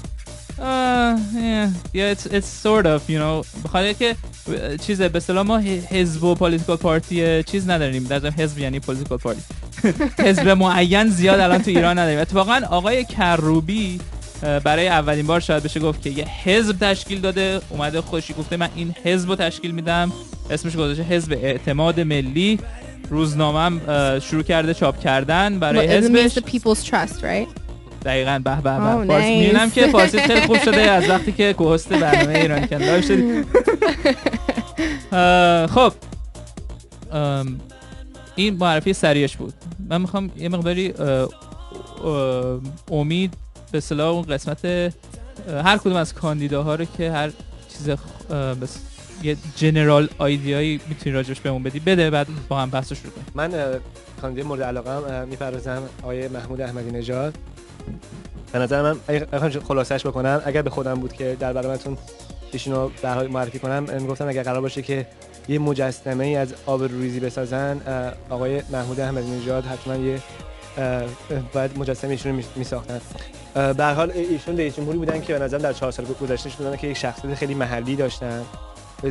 Yeah, it's sort of, you know. بخاطر که چیزه به اصطلاح ما حزب و پولیتیکال پارتی چیز نداریم. در حزب یعنی پولیتیکال پارتی. حزب معین زیاد الان تو ایران نداریم. اتفاقا آقای کروبی برای اولین بار شاید بشه گفت که یه حزب تشکیل داده، اومده خودش گفته من این حزب رو تشکیل میدم، اسمش گذاشته حزب اعتماد ملی. روزنامه‌ام شروع کرده چاپ کردن برای حزبش. The People's Trust, right? دقیقاً. به فارسی می‌بینم که فارسی خیلی خوب شده از وقتی که کوهست برنامه ایرانیکن لایو شدی. خب این معرفی سریعش بود. من میخوام یه مقداری امید به اصطلاح اون قسمت هر کدوم از کاندیداها رو که هر چیز بس یه جنرال آیدیایی میتونی راجبش بهمون بدی بده، بعد با هم بحث شروع کنیم. من کاندید مورد علاقه‌ام میپردازم آقای محمود احمدی نژاد. به نظر من اگه خلاصش بکنم، اگر به خودم بود که در برنامه‌تون ایشونو در حال معرفی کنم، میگفتم اگر قرار باشه که یه مجسمه‌ای از آبروریزی بسازن، آقای محمود احمدی نژاد حتما یه باید مجسمه ایشونو میساختن. به هر حال ایشون رئیس جمهوری بودن که به نظر در 4 سال گذشته بودن که یک شخصیت خیلی محلی داشتن، به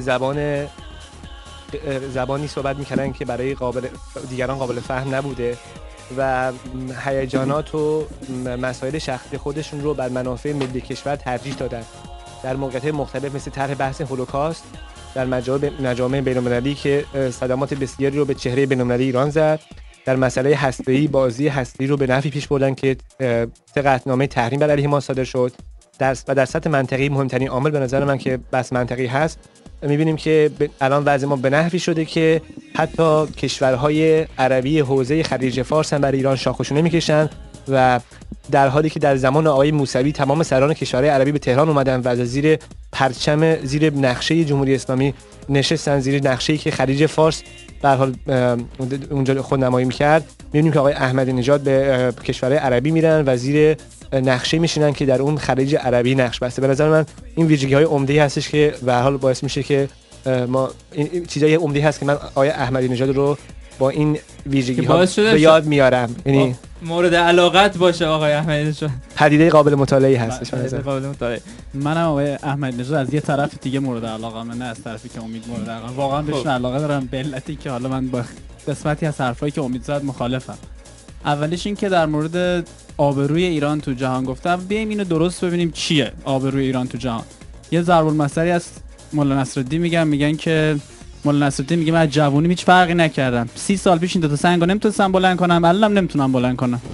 زبانی صحبت می‌کردن که برای دیگران قابل فهم نبوده و هیجانات و مسائل شخصی خودشون رو بر منافع ملی کشور ترجیح دادن. در موقعیت مختلف مثل طرح بحث هولوکاست در مجامع بین‌المللی که صدمات بسیاری رو به چهره بین‌المللی ایران زد، در مسئله هسته‌ای بازی هسته‌ای رو به نفعی پیش بردن که قطعنامه تحریم بر علیه ما صادر شد. و در سطح منطقی مهمترین عامل به نظر من که بس منطقی هست، می‌بینیم که الان وضع ما به نحوی شده که حتی کشورهای عربی حوزه خلیج فارس هم برای ایران شاخشونه می‌کشن و در حالی که در زمان آقای موسوی تمام سران کشورهای عربی به تهران اومدن و زیر پرچم زیر نقشه جمهوری اسلامی نشستن، زیر نقشه‌ای که خلیج فارس به هر حال اونجا خودنمایی می‌کرد، می‌بینیم که آقای احمدی نژاد به کشورهای عربی میرن و زیر نقشه میشینن که در اون خلیج عربی نقش بسته. به نظر من این ویژگی‌های عمده‌ای هستش که به هر حال باعث میشه که ما این چیزای عمده‌ای هست که من آقای احمدی نژاد رو با این ویژگی‌ها به یاد میارم. یعنی مورد علاقت باشه آقای احمدی نژاد، پدیده قابل مطالعه‌ای هستش. قابل مطالعه. منم آقای احمدی نژاد از یه طرف دیگه مورد علاقه‌ام، نه از طرفی که امید مورد علاقه. واقعا بهش علاقه دارم به علتی که حالا من با قسمتی از حرفایی که امید زد مخالفم. اولیش این که در مورد آبروی ایران تو جهان گفتم، بیایم اینو درست ببینیم چیه آبروی ایران تو جهان. یه ضرب المثلی از مولا نصرالدین میگن که مولا نصرالدین میگه من از جوونی هیچ فرقی نکردم، 30 سال پیش این دو تا سنگو نمیتونستم بلند کنم، الانم نمیتونم بلند کنم.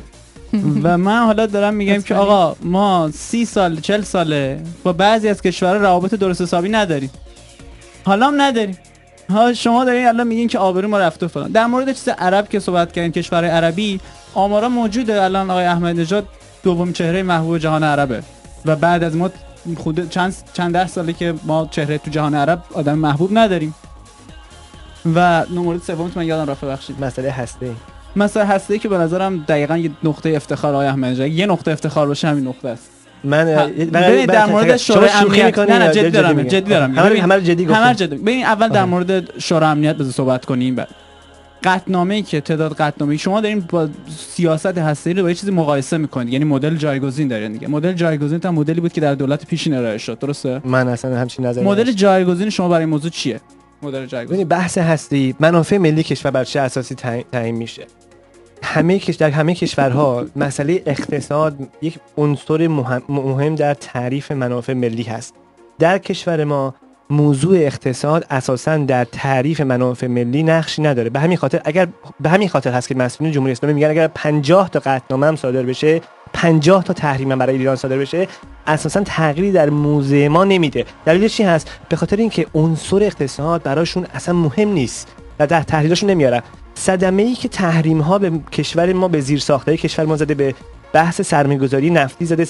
و من حالا دارم میگم که آقا ما 30 سال 40 ساله با بعضی از کشورها روابط درست حسابی نداریم، حالا هم نداریم. ها شما دارین الان میگین که آبرو ما رفته فلان. در مورد چیز عرب که صحبت کردین، کشورهای عربی آمارا موجوده. الان آقای احمدی نژاد دومین چهره محبوب جهان عربه و بعد از ما خود چند ده ساله که ما چهره تو جهان عرب آدم محبوب نداریم. و مورد سوم من یادم رفت، ببخشید، مسئله هسته‌ای که به نظرم دقیقاً یه نقطه افتخار آقای احمدی نژاد، یه نقطه افتخار باشه همین نقطه است. من در مورد شورای امنیت نه جدی دارم همه جدی گفتم. ببین اول در مورد شورای امنیت بذار صحبت کنیم. بعد قطعنامه‌ای که تعداد قطعنامه‌ای شما دارین با سیاست هسته‌ای رو با یه چیزی مقایسه می‌کنید، یعنی مدل جایگزین دارین دیگه. مدل جایگزین تا مدلی بود که در دولت پیشین ارائه شد، درسته؟ من اصلا همچین نظری مدل جایگزین شما برای این موضوع چیه؟ مدل جایگزین بحث هستی منافع ملی کشور بر چه اساسی تعیین میشه؟ در همه کشورها مسئله اقتصاد یک عنصر مهم در تعریف منافع ملی هست. در کشور ما موضوع اقتصاد اساساً در تعریف منافع ملی نقشی نداره. به همین خاطر هست که مسئولین جمهوری اسلامی میگن اگر 50 تا قطعنامه هم صادر بشه، 50 تا تحریم برای ایران صادر بشه، اساساً تغییری در موضع ما نمیده. دلیلش چی هست؟ به خاطر اینکه عنصر اقتصاد براشون اصلا مهم نیست و در تحلیلشون نمیارن. صدمه‌ای که تحریم‌ها به کشور ما، به زیرساخت‌های کشور ما زده، به بحث سرمایه‌گذاری نفتی زده،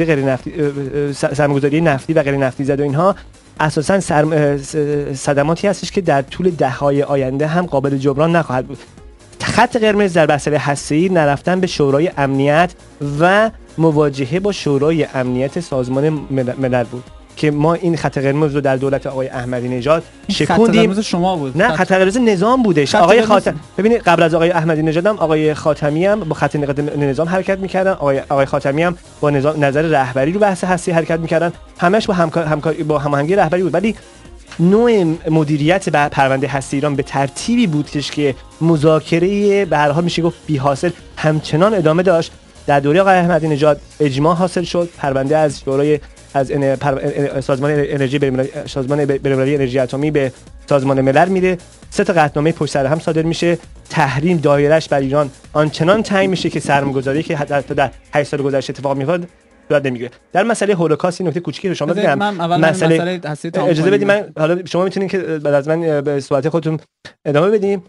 سرمایه‌گذاری نفتی و غیر نفتی زده، و اینها اساساً صدماتی هستش که در طول دهه‌های آینده هم قابل جبران نخواهد بود. خط قرمز در مسئله هسته‌ای نرفتن به شورای امنیت و مواجهه با شورای امنیت سازمان ملل بود که ما این خط قرمز رو در دولت آقای احمدی نژاد شکوندیم. خط قرمز شما بود؟ نه، خط قرمز نظام بودش. آقای خاتمی، ببینید قبل از آقای احمدی نژاد هم آقای خاتمی هم با خط نظام حرکت می‌کردن، آقای خاتمی هم با نظر رهبری رو بحث هستی حرکت می‌کردن، همش با هماهنگی رهبری بود. ولی نوع مدیریت پرونده هستی ایران به ترتیبی بودش که مذاکره به هر حال میشه گفت بی حاصل همچنان ادامه داشت. در دوره آقای احمدی نژاد اجماع حاصل شد، پرونده از شورای سازمان بین‌المللی انرژی اتمی به سازمان ملل میره، 3 تا قطعنامه پشت سر هم صادر میشه، تحریم دایرهش بر ایران آنچنان تعیین میشه که سرمایه‌گذاری که حتی در 8 سال گذشته اتفاق میفته صورت نمیگیره. در مسئله هولوکاست نکته کوچیکی رو شما بگم. مسئله اجازه بدید من، حالا شما میتونید که بعد از من به صحبت خودتون ادامه بدیم.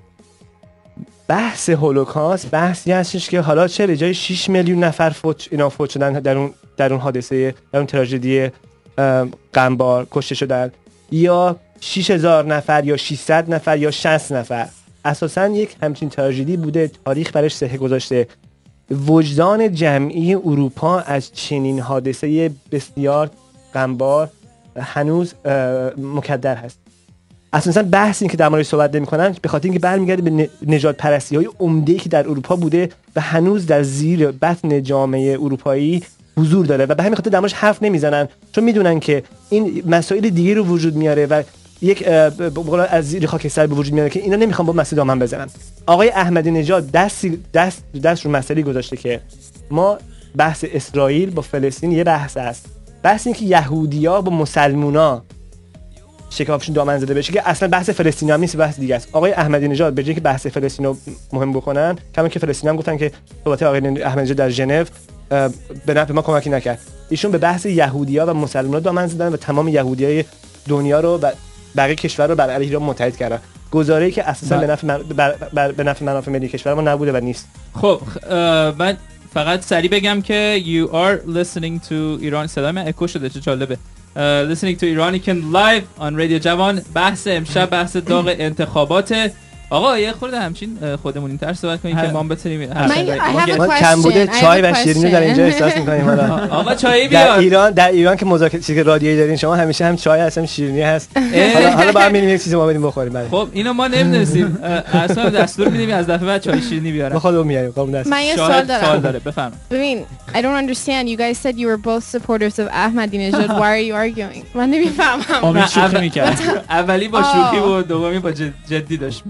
بحث هولوکاست بحثی هستش که حالا چه به جای 6 میلیون نفر فوت شدن در اون حادثه، در اون تراژدی غمبار کشته شدن، یا 6000 نفر یا 600 نفر یا 60 نفر، اساساً یک همچین تراژدی بوده، تاریخ برش صحه گذاشته. وجدان جمعی اروپا از چنین حادثه بسیار غمبار هنوز مکدر هست. اساساً بحث این که در موردش صحبت نمی‌کنن به خاطر اینکه برمیگرده به نژاد پرستی‌های عمده‌ای که در اروپا بوده و هنوز در زیر بطن جامعه اروپایی حضور داره و به همین خاطر در موردش حرف نمیزنن، چون میدونن که این مسائل دیگه رو وجود میاره و یک بقول از زیر خاکستر به وجود میاره که اینا نمیخوان با مسئله دامن بزنن. آقای احمدی نژاد دست رو مسئله گذاشته که ما بحث اسرائیل با فلسطین یه بحث است، بحث این که یهودی‌ها با مسلمونا شکافشون دامن زده بشه که اصلا بحث فلسطین هم نیست، بحث دیگه است. آقای احمدی نژاد به جای که بحث فلسطین رو مهم بکنن، کما که فلسطین هم گفتن که صحبت آقای احمدی نژاد در ژنو به نفع ما کمکی نکرد، ایشون به بحث یهودی‌ها و مسلمان‌ها دامن زدن و تمام یهودیای دنیا رو بقیه کشور رو بر علیه ایران متحد کردن، گزاره‌ای که اساسا به نفع منافع ملی کشور ما نبوده و نیست. خب من فقط سریع بگم که you are listening to Iran. صدای من اکو شده، چه جالبه. listening to Iranican live on Radio جوان. بحث امشب بحث داغ انتخابات. آقا یه خورده همچین خودمون اینتر صحبت کنیم که ما بتونیم ما کمبود چای و شیرینی در اینجا احساس می‌کنیم. آقا چای بیار. در ایران که مذاکره چیزی رادیویی دارین شما، همیشه هم چای هست هم شیرینی هست. حالا بعد می‌ریم یک چیزی ما بدیم بخوریم. خب اینو ما نمی‌دونستیم، اصلا دستور میدیم از دفعه بعد چای شیرینی بیارن. ما خودمون میاریم. خب من یه سوال دارم. بفرمایید. ببین I don't understand, you guys said you were both supporters of Ahmadinejad. Why are you arguing? من نمی‌فهمم. شوخی می‌کرد. اولی با شوخی بود، دومی با جدی داشت.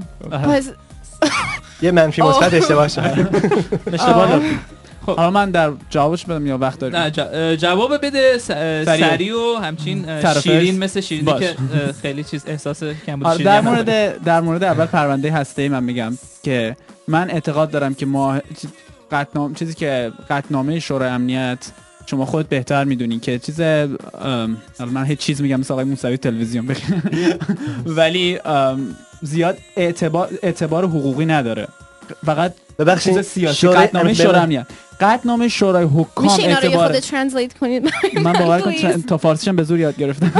یه منفی مثبت اشتباه شد. خب حالا من در جوابش بدم یا وقت داریم؟ نه جواب بده سریع و همچین شیرین مثل شیرینی که خیلی چیز احساس کمبود شیرینی. در مورد اول پرونده هسته‌ای من میگم که من اعتقاد دارم که چیزی که قطعنامه شورای امنیت شما خودت بهتر میدونی که چیز من هیچ چیز میگم مثلا آقای موسوی تلویزیون بخیر ولی زیاد اعتبار حقوقی نداره، فقط چیز سیاسی. قطعنامه شورای امنیت، قطعنامه شورای حکام میشه اینا رو یه اعتبار خود ترنسلیت کنید؟ من باور کن تا فارسیشم به زور یاد گرفتم.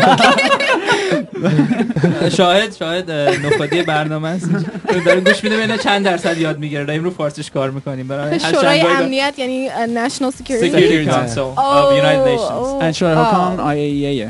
شاهد نخودی برنامه است داره گوش میده ببینه چند درصد یاد میگیره. داریم رو فارسیش کار میکنیم برای شورای امنیت یعنی National Security Council of United Nations. شورای حکام IAEA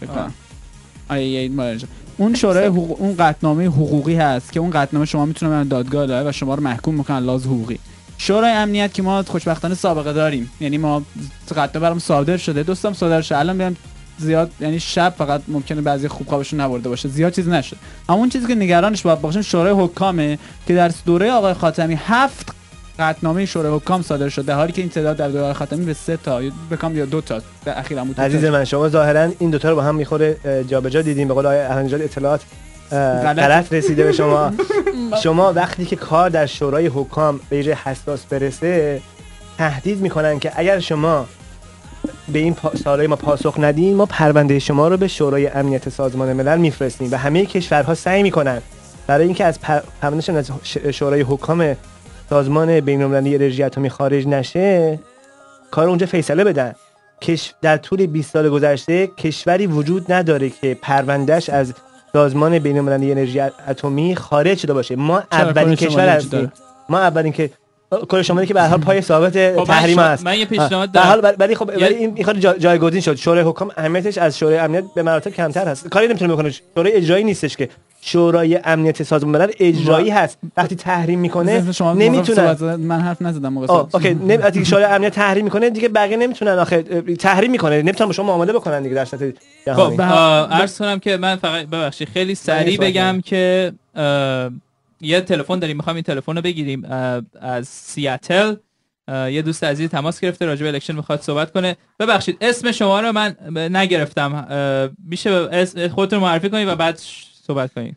اون شورای اون قطعنامه حقوقی هست که اون قطعنامه شما میتونه برای دادگاه لایه و شما رو محکوم میکنن لحاظ حقوقی. شورای امنیت که ما خوشبختانه سابقه داریم، یعنی ما قطعنامه برام صادر شده، دوستم صادر شده، الان میام زیاد یعنی شب فقط ممکنه بعضی خوب خوابشون نبرده باشه، زیاد چیز نشد. اما اون چیزی که نگرانش باید باشیم شورای حکامه که در دوره آقای خاتمی 7 قطعنامه شورای حکام صادر شده، در حالی که این تعداد در دوره آقای خاتمی به 3 تا بکام یا 2 تا اخیراً بود. عزیز من شما ظاهرا این دو تا رو با هم میخوره جابجا دیدین. به قول آقای احمدی اطلاعات غلط رسیده به شما. شما وقتی که کار در شورای حکام به یه حساس برسه تهدید میکنن که اگر شما به این سوالای ما پاسخ ندین ما پرونده شما رو به شورای امنیت سازمان ملل میفرستیم و همه کشورها سعی میکنن برای اینکه از پروندهشون از شورای حکام سازمان بین‌المللی انرژی اتمی خارج نشه کار اونجا فیصله بدن. در طول 20 سال گذشته کشوری وجود نداره که پروندهش از سازمان بین‌المللی انرژی اتمی خارج شده باشه. ما اولین کشور هستیم. ما اولین که کل شمالی که به هر حال پای ثابت تحریم است. من یه پیشنهاد در حال ولی خب ولی این خود جایگزین شد. شورای حکام اهمیتش از شورای امنیت به مراتب کمتر هست. کاری نمیتونه بکنه. شورای اجرایی نیستش که شورای امنیت سازمان ملل اجرایی هست. وقتی تحریم میکنه نمیتونه. من حرف نزدم موقع اوکی وقتی شورای امنیت تحریم میکنه دیگه بقیه نمیتونن آخه تحریم میکنه نمیتونن با شما معامله بکنن دیگه در سطح جهانی. خب عرض کنم که من فقط ببخشید خیلی سریع بگم که یه تلفن داریم، میخوام این تلفن رو بگیریم از سیاتل. یه دوست عزیز تماس گرفته راجع به الکشن میخواد صحبت کنه. ببخشید اسم شما رو من نگرفتم، میشه خودتون معرفی کنید و بعد صحبت کنید.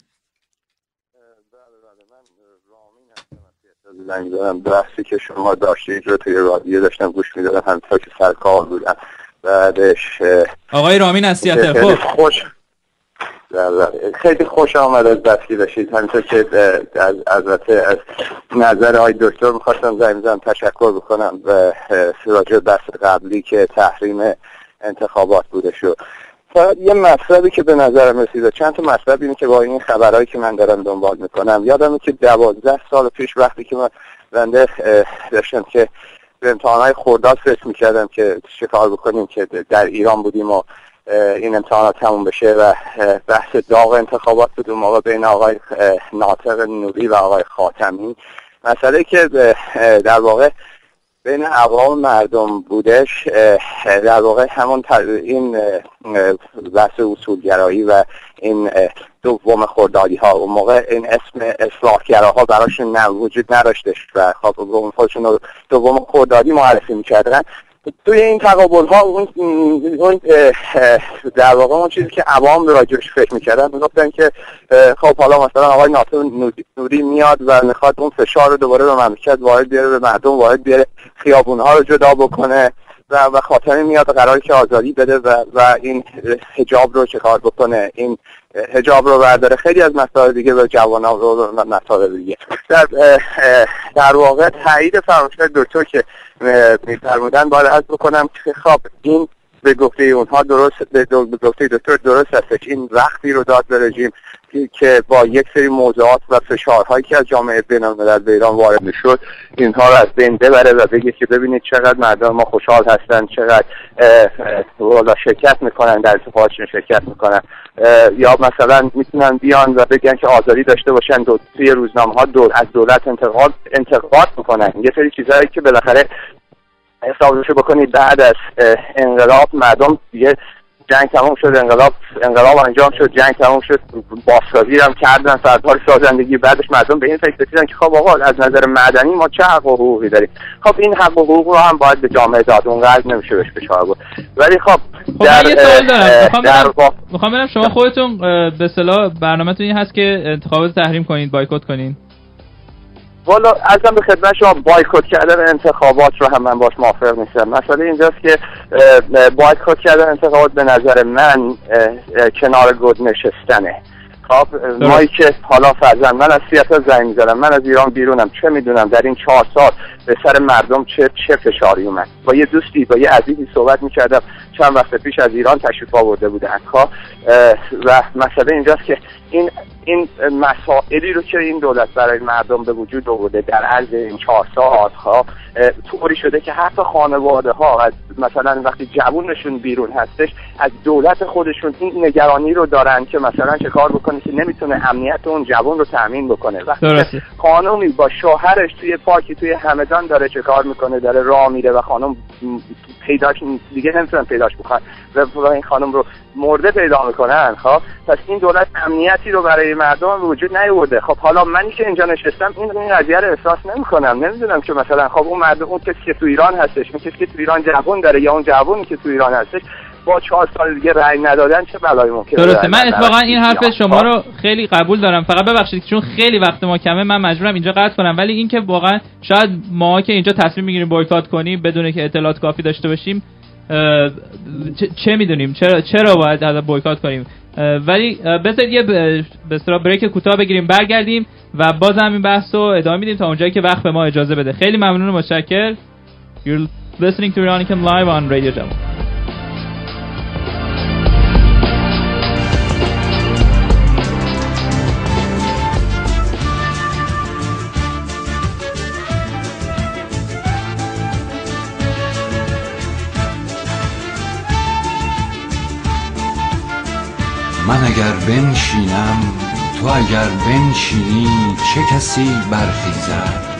من رامین هستم. بحثی که شما داشتید رو توی رادیو داشتم گوش میدادم همینطور که سرکار بودم. بعدش آقای رامین از سیاتل. خیلی خوش آمد از بحثی داشتید. همینطور که البته از نظر آقای دکتر میخواستم زنگ بزنم تشکر بکنم و راجع به بحث قبلی که تحریم انتخابات بوده شد. فقط یه مطلبی که به نظرم رسید، چند تا مطلب اینه که با این خبرهایی که من دارم دنبال میکنم یادمه که 12 سال پیش وقتی که من بنده داشتم که به امتحانات خرداد فکر میکردم که چه کار بکنیم که در ایران بودیم و این امتحانات تموم بشه و بحث داغ انتخابات بود اون موقع بین آقای ناطق نوری و آقای خاتمی. مسئله که در واقع بین عوام مردم بودش در واقع همون این بحث اصولگرایی و این دوم خردادی ها اون موقع این اسم اصلاحگراها براشون وجود نداشتش و خب خودشون دوم خردادی معرفی میکردن. توی این تقابل ها اون در واقع اون چیزی که عوام راجعش فکر میکردن میگفتن که خب حالا مثلا آقای ناطق نوری میاد و میخواد اون فشار رو دوباره به مملکت وارد بیاره، به مردم وارد بیاره، خیابون ها رو جدا بکنه و خاتمی میاد قراره که آزادی بده و این حجاب رو چه کار بکنه، این حجاب رو برداره، خیلی از مسائل دیگه به جوانان رو مسائل دیگه. در واقع تایید فرمایشات دکتر که می‌فرمودن باید عرض بکنم که خب این به گفته اونها درست، به گفته دکتر درست هست. این وقتی رو داد به رژیم که با یک سری موضوعات و فشارهایی که از جامعه بین‌الملل به ایران وارد میشد اینها رو از بین ببره و بگه که ببینید چقدر مردم ما خوشحال هستن، چقدر والا شرکت میکنن، در اتفاقاتشون شرکت میکنن، یا مثلا میتونن بیان و بگن که آزادی داشته باشن، توی روزنامه ها از دولت انتقاد میکنن. یه سری چیزایی که بالاخره حسابشو بکنید بعد از انقلاب مردم دیگه جنگ تموم شد، انقلاب انجام شد، جنگ تموم شد، بازسازی هم کردن، سرپال سازندگی. بعدش مردم به این فکر رسیدن که خب آقا از نظر مدنی ما چه حق و حقوقی داریم. خب این حق و حقوق رو هم باید به جامعه داد، اونقدر نمیشه بهش فشار بود. ولی خب من یه سوال دارم. میخوام ببینم شما خودتون به اصطلاح برنامه‌تون این هست که انتخابات تحریم کنید، بایکوت کنید؟ والا ازم به خدمت شما بایکوت کردن انتخابات رو هم من باش موافق نیستم. مسئله اینجاست که بایکوت کردن انتخابات به نظر من کنار گود نشستنه. خب مایی که حالا فرضاً من از سیاست زنگ می‌زنم، من از ایران بیرونم، چه میدونم در این 4 سال به سر مردم چه فشاری اومد. با یه دوستی، با یه عزیزی صحبت می‌کردم چند وقت پیش از ایران تشریف آورده بود عکا، و مسئله اینجاست که این مسائلی رو که این دولت برای مردم به وجود آورده در عرض این 4 سال ها طوری شده که حتی خانواده ها از مثلا وقتی جوونشون بیرون هستش از دولت خودشون این نگرانی رو دارن که مثلا چه کار بکنه که نمیتونه امنیت اون جوون رو تامین بکنه. وقتی خانومی با شوهرش توی پارکی توی همدان داره چه کار میکنه، داره راه میره و خانم پیداش دیگه نمیتونن پیداش بکنن و این خانم رو مرده پیدا میکنن. خب پس این دولت امنیتی رو برای مردم وجود نیاورده. خب حالا منی که اینجا نشستم این قضیه رو احساس نمیکنم. نمیدونم که مثلا خب اون مردم، اون کسی که تو ایران هستش، اون کسی که تو ایران جوون داره یا اون جوونی که تو ایران هستش با 4 سال دیگه رأی ندادن چه بلایی ممکنه. درسته. من اتفاقا این حرف شما رو خیلی قبول دارم. فقط ببخشید چون خیلی وقت ما کمه من مجبورم اینجا قطع کنم، ولی این که واقعا شاید ما که اینجا تصمیم میگیریم بایکات کنیم بدون که اطلاعات کافی داشته باشیم چه میدونیم چرا باید حالا بایکات کنیم. ولی بذارید یه به اصطلاح بریک کوتاه بگیریم، برگردیم و باز هم این بحث رو ادامه میدیم تا اونجایی که وقت به ما اجازه بده. خیلی ممنون و متشکر. You're listening to Iranican Live on Radio Jawan. من اگر بنشینم تو اگر بنشینی چه کسی برخیزد،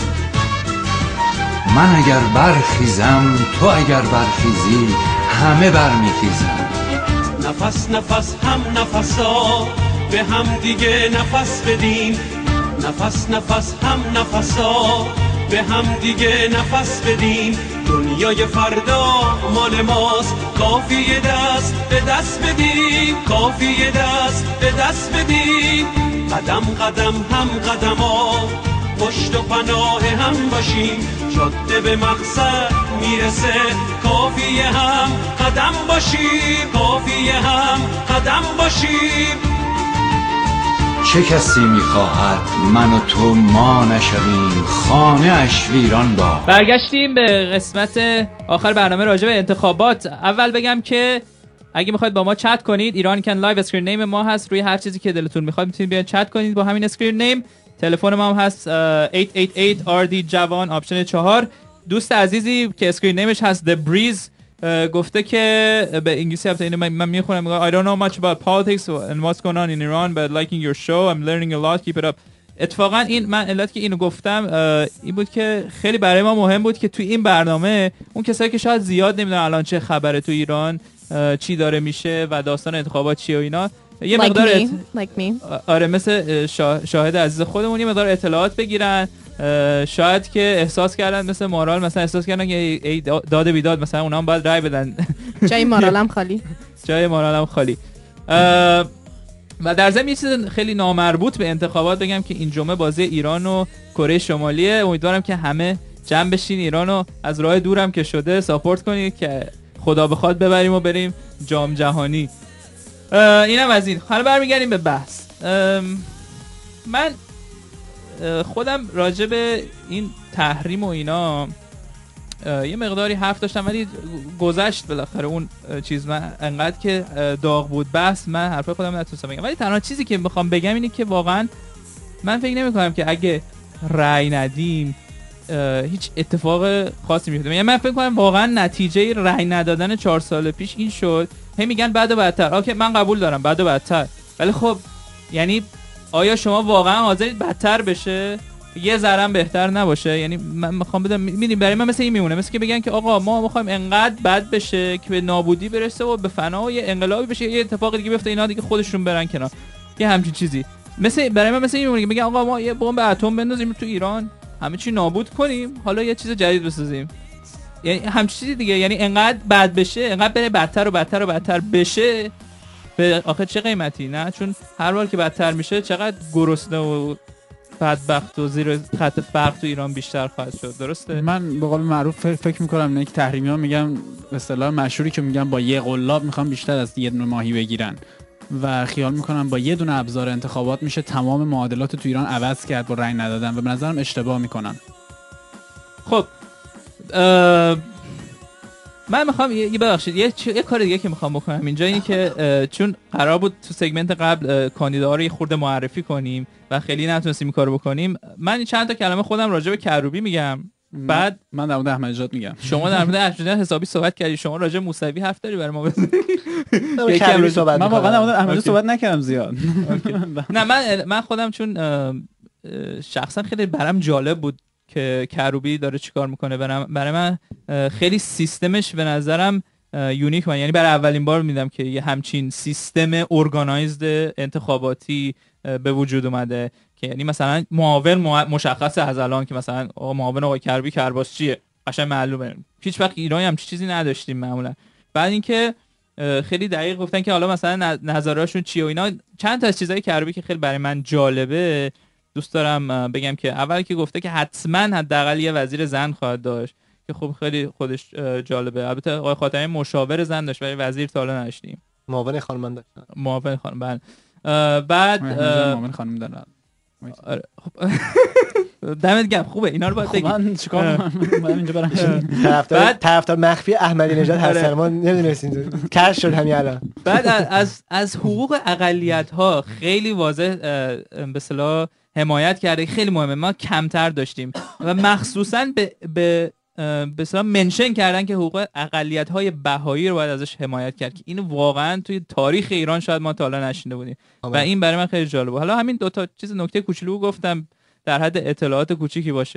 من اگر برخیزم تو اگر برخیزی همه برمیخیزند. نفس نفس هم نفسا به هم دیگه نفس بدیم، نفس نفس هم نفسا به هم دیگه نفس بدیم. دنیای فردا مال ماست، کافیه دست به دست بدیم، کافیه دست به دست بدیم. قدم قدم هم قدما پشت و پناه هم باشیم، جاده به مقصد میرسه کافیه هم قدم باشیم، کافیه هم قدم باشیم. چه کسی میخواهد من و تو ما نشویم، خانه اش ویران با. برگشتیم به قسمت آخر برنامه راجع به انتخابات. اول بگم که اگه میخواید با ما چت کنید ایرانیکن لایو اسکرین نیم ما هست، روی هر چیزی که دلتون میخواد میتونید بیاین چت کنید با همین اسکرین نیم. تلفن ما هم هست 888 RD جوان آپشن 4. دوست عزیزی که اسکرین نیمش هست The Breeze گفته که به انگلیسی البته اینو من میخونم I don't know much about politics and what's going on in Iran but liking your show I'm learning a lot keep it up. اتفاقا این من علت که اینو گفتم این بود که خیلی برای ما مهم بود که توی این برنامه اون کسایی که شاید زیاد نمیدونن الان چه خبره تو ایران، چی داره میشه و داستان انتخابات چیه و اینا، یه مقدار آره مثل شاهد عزیز خودمون یه مقدار اطلاعات بگیرن. شاید که احساس کردن مثل مارال مثلا احساس کردن که ای داد بیداد مثلا اونا هم باید رای بدن جای مارالم خالی، جای مارالم خالی. و در ضمن یه چیز خیلی نامربوط به انتخابات بگم که این جمعه بازی ایران و کره شمالیه. امیدوارم که همه جمع بشین ایرانو از راه دورم که شده ساپورت کنید که خدا بخواد ببریم و بریم جام جهانی. اینم از این. حالا برمیگردیم به بحث. من خودم راجع به این تحریم و اینا یه مقداری حرف داشتم ولی گذشت بالاخره اون چیز. من انقدر که داغ بود بحث من حرف خودم نتونستم بگم، ولی تنها چیزی که میخوام بگم اینه که واقعا من فکر نمی‌کنم که اگه رأی ندیم هیچ اتفاق خاصی میفته. یعنی من فکر کنم واقعا نتیجه رأی ندادن 4 سال پیش این شد. هی میگن بعد و بدتر. اوکی من قبول دارم بعد و بدتر، ولی خب یعنی آیا شما واقعا حاضرید بدتر بشه؟ یه ذره بهتر نباشه؟ یعنی من میخوام بدم میدیم برای من مثل این میمونه، مثل که بگن که آقا ما میخوایم انقدر بد بشه که به نابودی برسه و به فنا و یه انقلابی بشه، یه اتفاق دیگه بیفته اینا دیگه خودشون برن کنار. یه همچین چیزی مثل برای من مثل این میمونه که بگن آقا ما یه بمب اتم بندازیم تو ایران همه چی نابود کنیم حالا یه چیز جدید بسازیم. یعنی همچین چیزی دیگه. یعنی انقدر بد بشه، انقدر بره بدتر و بدتر و بدتر بشه، به آخر چه قیمتی؟ نه چون هر بار که بدتر میشه چقدر گرسنه و بدبخت و زیر خط فقر تو ایران بیشتر خواهد شد. درسته؟ من به قول معروف فکر میکنم اینه که تحریمی‌ها میگن به اصطلاح مشهوری که میگن با یه قلاب میخوان بیشتر از یه دونه ماهی بگیرن و خیال میکنم با یه دونه ابزار انتخابات میشه تمام معادلات تو ایران عوض کرد با رأی ندادن و به نظرم اشتباه میکنن. خب من میخوام یه ببخشید یه کار دیگه که میخوام بکنم اینجا اینه که چون قرار بود تو سگمنت قبل کاندیداها رو یه خورده معرفی کنیم و خیلی نتونستیم این کارو بکنیم، من چند تا کلمه خودم راجع به کروبی میگم، بعد من در مورد احمدی نژاد میگم. شما در مورد احمدی نژاد حسابی صحبت کردی، شما راجع به موسوی حرف داری برای ما بزنی؟ من واقعا در مورد احمدی صحبت نکردم زیاد. نه من خودم چون شخصا خیلی برام جالب بود که کروبی داره چیکار میکنه، برای من خیلی سیستمش به نظرم یونیک من، یعنی برای اولین بار میدم که یه همچین سیستم ارگانایزد انتخاباتی به وجود اومده که یعنی مثلا معاون مشخصه از الان که مثلا معاون آقای کروبی کرباس چیه، قشنگ معلومه. هیچ وقت ایرانی هم چیزی نداشتیم معمولا. بعد اینکه خیلی دقیق گفتن که حالا مثلا نظرهاشون چیه و اینا. چند تا از چیزای کروبی که خیلی برای من جالبه دوست دارم بگم که اول که گفته که حتما حداقل یه وزیر زن خواهد داشت که خب خیلی خودش جالبه. البته آقای خاتمی مشاور زن داشت ولی وزیر تا حالا نداشتیم. معاون خانم داشت. معاون خانم بله. بعد معاون خانم دارن. خب دمت گرم خوبه اینا رو باید بگیم. من چیکار کنم؟ من اینجا برام طرفدار مخفی احمدی نژاد هستن، ما نمیدونستیم کش شد همین الان. بعد از حقوق اقلیت‌ها خیلی واضح به اصطلاح حمایت کرده، خیلی مهمه. ما کمتر داشتیم و مخصوصا به اصطلاح منشن کردن که حقوق اقلیت‌های بهایی رو باید ازش حمایت کرد که این واقعا توی تاریخ ایران شاید ما تا حالا نشنیده بودیم و این برای من خیلی جالبه. حالا همین دو تا چیز نکته کوچولو گفتم در حد اطلاعات کوچیکی باشه.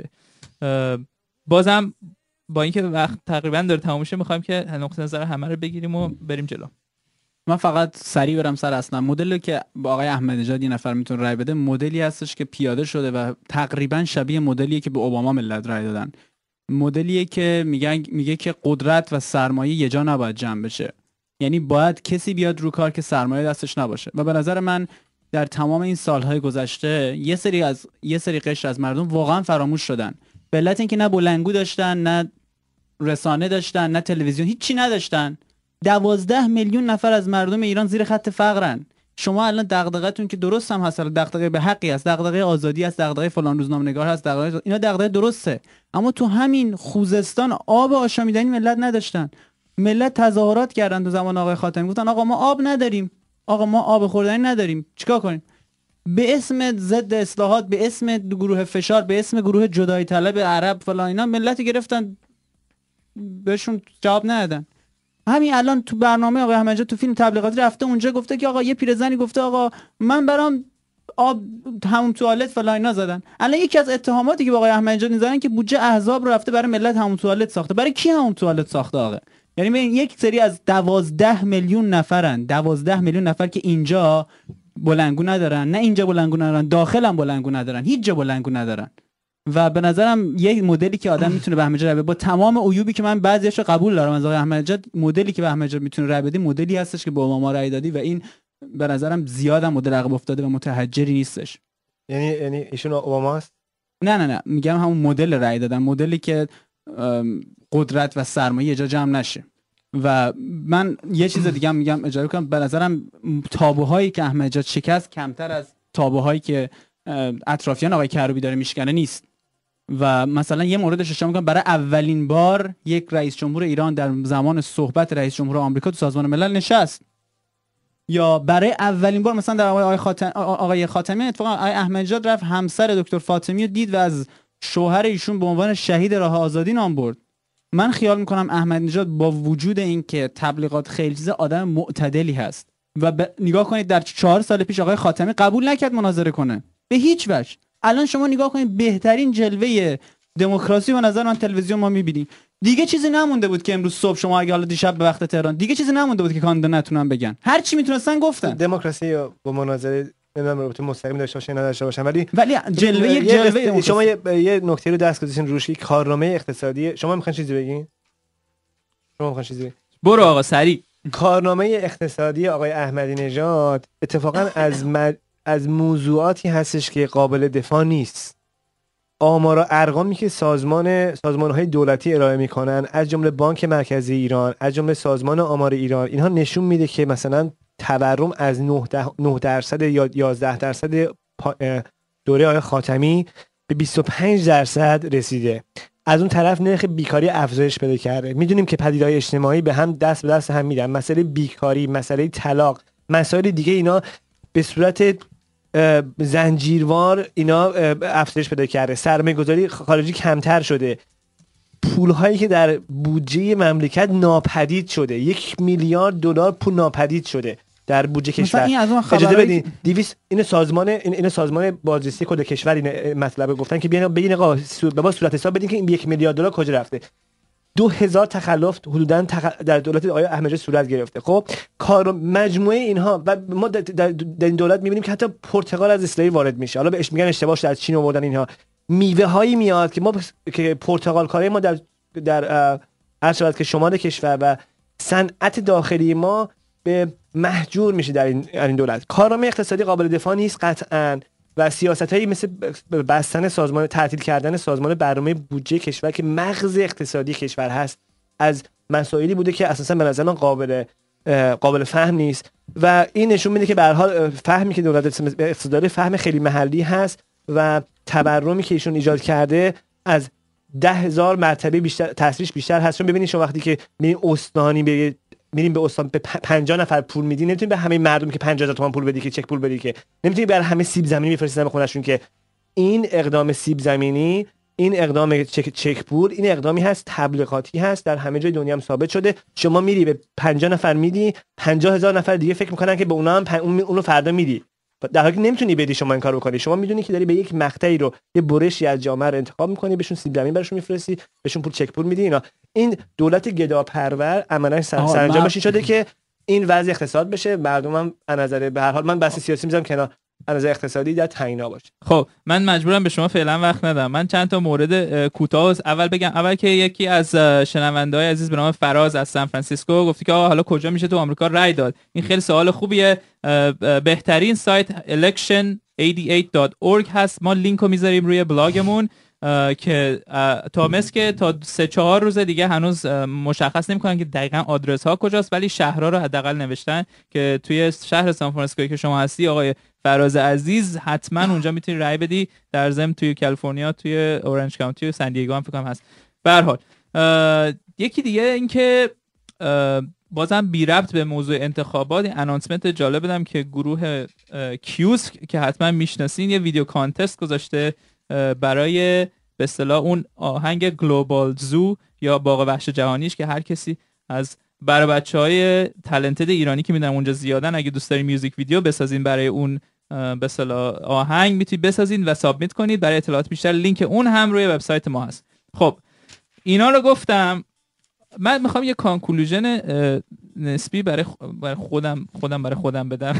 بازم با اینکه وقت تقریبا داره تموم میشه می‌خوایم که نقطه نظر همه رو بگیریم و بریم جلو. من فقط سریع برم سر اصلا مدلی که با آقای احمدی نژاد یه نفر میتونه رای بده، مدلی هستش که پیاده شده و تقریبا شبیه مدلیه که به اوباما ملت رای دادن. مدلیه که میگه که قدرت و سرمایه یه جا نباید جمع بشه، یعنی باید کسی بیاد رو کار که سرمایه دستش نباشه. و به نظر من در تمام این سالهای گذشته یه سری قشر از مردم واقعا فراموش شدن به علت اینکه نه بلندگو داشتن، نه رسانه داشتن، نه تلویزیون، هیچی نداشتن. 12 میلیون نفر از مردم ایران زیر خط فقرن. شما الان دغدغه‌تون که درست هم هست، دغدغه به حقی است، دغدغه آزادی است، دغدغه فلان روزنامه‌نگار هست، اینا دغدغه درسته، اما تو همین خوزستان آب آشامیدنی ملت نداشتن. ملت تظاهرات کردن تو زمان آقای خاتمی، گفتن آقا ما آب نداریم، آقا ما آب خوردنی نداریم، چیکار کنیم؟ به اسم ضد اصلاحات، به اسم گروه فشار، به اسم گروه جدایی طلب عرب فلان اینا ملت گرفتن بهشون جواب ندادن. همین الان تو برنامه آقای احمدی نژاد تو فیلم تبلیغاتی رفته اونجا گفته که آقا یه پیرزنی گفته آقا من برام آب همون توالت فلان اینا زدن. الان یکی از اتهاماتی که با آقای احمدی نژاد میزنن که بودجه احزاب رو رفته برای ملت همون توالت ساخته. برای کی همون توالت ساخته آقا؟ یعنی ببین یک سری از 12 میلیون نفرن، 12 میلیون نفر که اینجا بلندگو ندارن، نه اینجا بلندگو ندارن، داخل هم بلندگو ندارن، هیچ جا بلندگو ندارن. و به نظرم یک مدلی که آدم میتونه به احمدی نژاد با تمام عیوبی که من بعضیاشو قبول دارم از آقای احمدی نژاد، مدلی که به احمدی نژاد میتونه رای بده مدلی هستش که با اوباما رای دادی و این به نظرم زیادم مدل عقب افتاده و متحجری نیستش. یعنی ایشون اوباماست؟ نه میگم همون مدل رای دادن، مدلی که قدرت و سرمایه جا جمع نشه. و من یه چیز دیگه هم میگم اجازه کنم، به نظرم تابوهایی که احمدی نژاد شکست کمتر از تابوهایی که اطرافیان آقای کروبی داره میشکنه نیست. و مثلا یه موردش اشاره میکنم، برای اولین بار یک رئیس جمهور ایران در زمان صحبت رئیس جمهور آمریکا تو سازمان ملل نشست. یا برای اولین بار مثلا در آقای خاتمی اتفاقا آقای احمدی نژاد رفت همسر دکتر فاطمی رو دید و از شوهر ایشون به عنوان شهید راه آزادی نام برد. من خیال میکنم احمدی نژاد با وجود این که تبلیغات خیلی چیزه آدم معتدلی هست و نگاه کنید در 4 سال پیش آقای خاتمی قبول نکرد مناظره کنه به هیچ وجه. الان شما نگاه کنید بهترین جلوه دموکراسی به نظر من تلویزیون ما می‌بینیم. دیگه چیزی نمونده بود که امروز صبح شما اگه حالا دیشب به وقت تهران دیگه چیزی نمونده بود که کاندیدا نتونن بگن. هر چی میتونستن گفتن. دموکراسی با مناظره نمیدونم رابطه مستقیم داشته باشه نداشته باشن، ولی جلوه یک جلوه شما یه نکته رو دست گذاشتین روش، کارنامه اقتصادی. شما میخواین چیزی بگین؟ برو آقا سریع. کارنامه اقتصادی آقای احمدی نژاد اتفاقا از موضوعاتی هستش که قابل دفاع نیست. آمار و ارقامی که سازمان‌های دولتی ارائه میکنن، از جمله بانک مرکزی ایران، از جمله سازمان آمار ایران، اینها نشون میده که مثلا تورم از 9% یا 11% دوره آقای خاتمی به 25% رسیده. از اون طرف نرخ بیکاری افزایش پیدا کرده. میدونیم که پدیده‌های اجتماعی به هم دست به دست هم میدن. مسئله بیکاری، مسئله طلاق، مسائل دیگه، اینا به صورت زنجیروار اینا افزایش پیدا کرده. سرمایه‌گذاری خارجی کمتر شده. پول‌هایی که در بودجه مملکت ناپدید شده، 1 میلیارد دلار پول ناپدید شده در بودجه کشور. اجازه بدین 200 این سازمان بازرسی کد کشور این مطلب گفتن که ببین آقا به ما صورت حساب بدین که این 1 میلیارد دلار کجا رفته. 2000 تخلف حدوداً در دولت آقای احمدی صورت گرفته. خب کار مجموعه اینها و ما در این دولت می‌بینیم که حتی پرتقال از اسرائیل وارد میشه. حالا بهش میگن اشتباه شده از چین آوردن اینها. میوه هایی میاد که ما که پرتقال کاری ما در عرض که شمال کشور و صنعت داخلی ما به محجور میشه در این دولت. کارنامه اقتصادی قابل دفاع نیست قطعاً و سیاستایی مثل بستن سازمان، تعطیل کردن سازمان برنامه بودجه کشور که مغز اقتصادی کشور هست، از مسائلی بوده که اساساً به نظر من قابل فهم نیست و این نشون میده که به هر حال فهمی که دولت اقتصادی فهم خیلی محلی هست و تورمی که ایشون ایجاد کرده از 10,000 مرتبه بیشتر، تاثیرش بیشتر هست. چون ببینید شما وقتی که میریم به استان به 50 نفر پول میدی، نمیتونی به همه مردم که 50,000 تومان پول بدی که چک پول بدی، که نمیتونی بر همه سیب زمینی بفرستی به خونشون. که این اقدام سیب زمینی، این اقدام چک پول، این اقدامی هست تبلیغاتی هست، در همه جای دنیا هم ثابت شده. شما میری به 50 نفر میدی، 50,000 نفر دیگه فکر میکنن که به اونا هم اونو فردا میدی، در حالی که نمیتونی بدی شما این کارو بکنی. شما میدونی که داری به یک مقطعی رو، یه برشی از جامعه رو انتخاب میکنی، بهشون سیب زمینی براشون میفرستی، بهشون پول چک پول میدی. اینا این دولت گداپرور عملاً سرانجامش شده که این وضع اقتصاد بشه، مردمم از نظر به هر حال من بحث سیاسی میذارم کنار، از نظر اقتصادی در تنگنا باشه. خب من مجبورم به شما فعلا وقت ندم. من چند تا مورد کوتاه اول بگم. اول که یکی از شنونده‌های عزیز به نام فراز از سان فرانسیسکو گفتی که آقا حالا کجا میشه تو آمریکا رای داد. این خیلی سوال خوبیه. بهترین سایت election88.org هست. ما لینک رو میذاریم روی بلاگمون که تا 3-4 روز دیگه هنوز مشخص نمی‌کنن که دقیقاً آدرس ها کجاست، ولی شهرها رو حداقل نوشتن که توی شهر سان فرانسیسکو که شما هستی آقای فراز عزیز حتما اونجا میتونی رای بدی. در ضمن توی کالیفرنیا، توی اورنج کانتی و سن دیگو هم فکر کنم هست. به هر حال یکی دیگه این که بازم بی ربط به موضوع انتخابات انانسمنت جالب بدم که گروه کیوس که حتما میشناسین یه ویدیو کانتست گذاشته برای به اصطلاح اون آهنگ گلوبال زو یا باغ وحش جهانیش که هر کسی از برای بچهای تالنتد ایرانی که میدونم اونجا زیادن، اگه دوست دارین میوزیک ویدیو بسازین برای اون به اصطلاح آهنگ میتونید بسازین و سابمیت کنید. برای اطلاعات بیشتر لینک اون هم روی وبسایت ما هست. خب اینا رو گفتم. من میخوام یه کانکلوژن نسبی برای خودم بدم.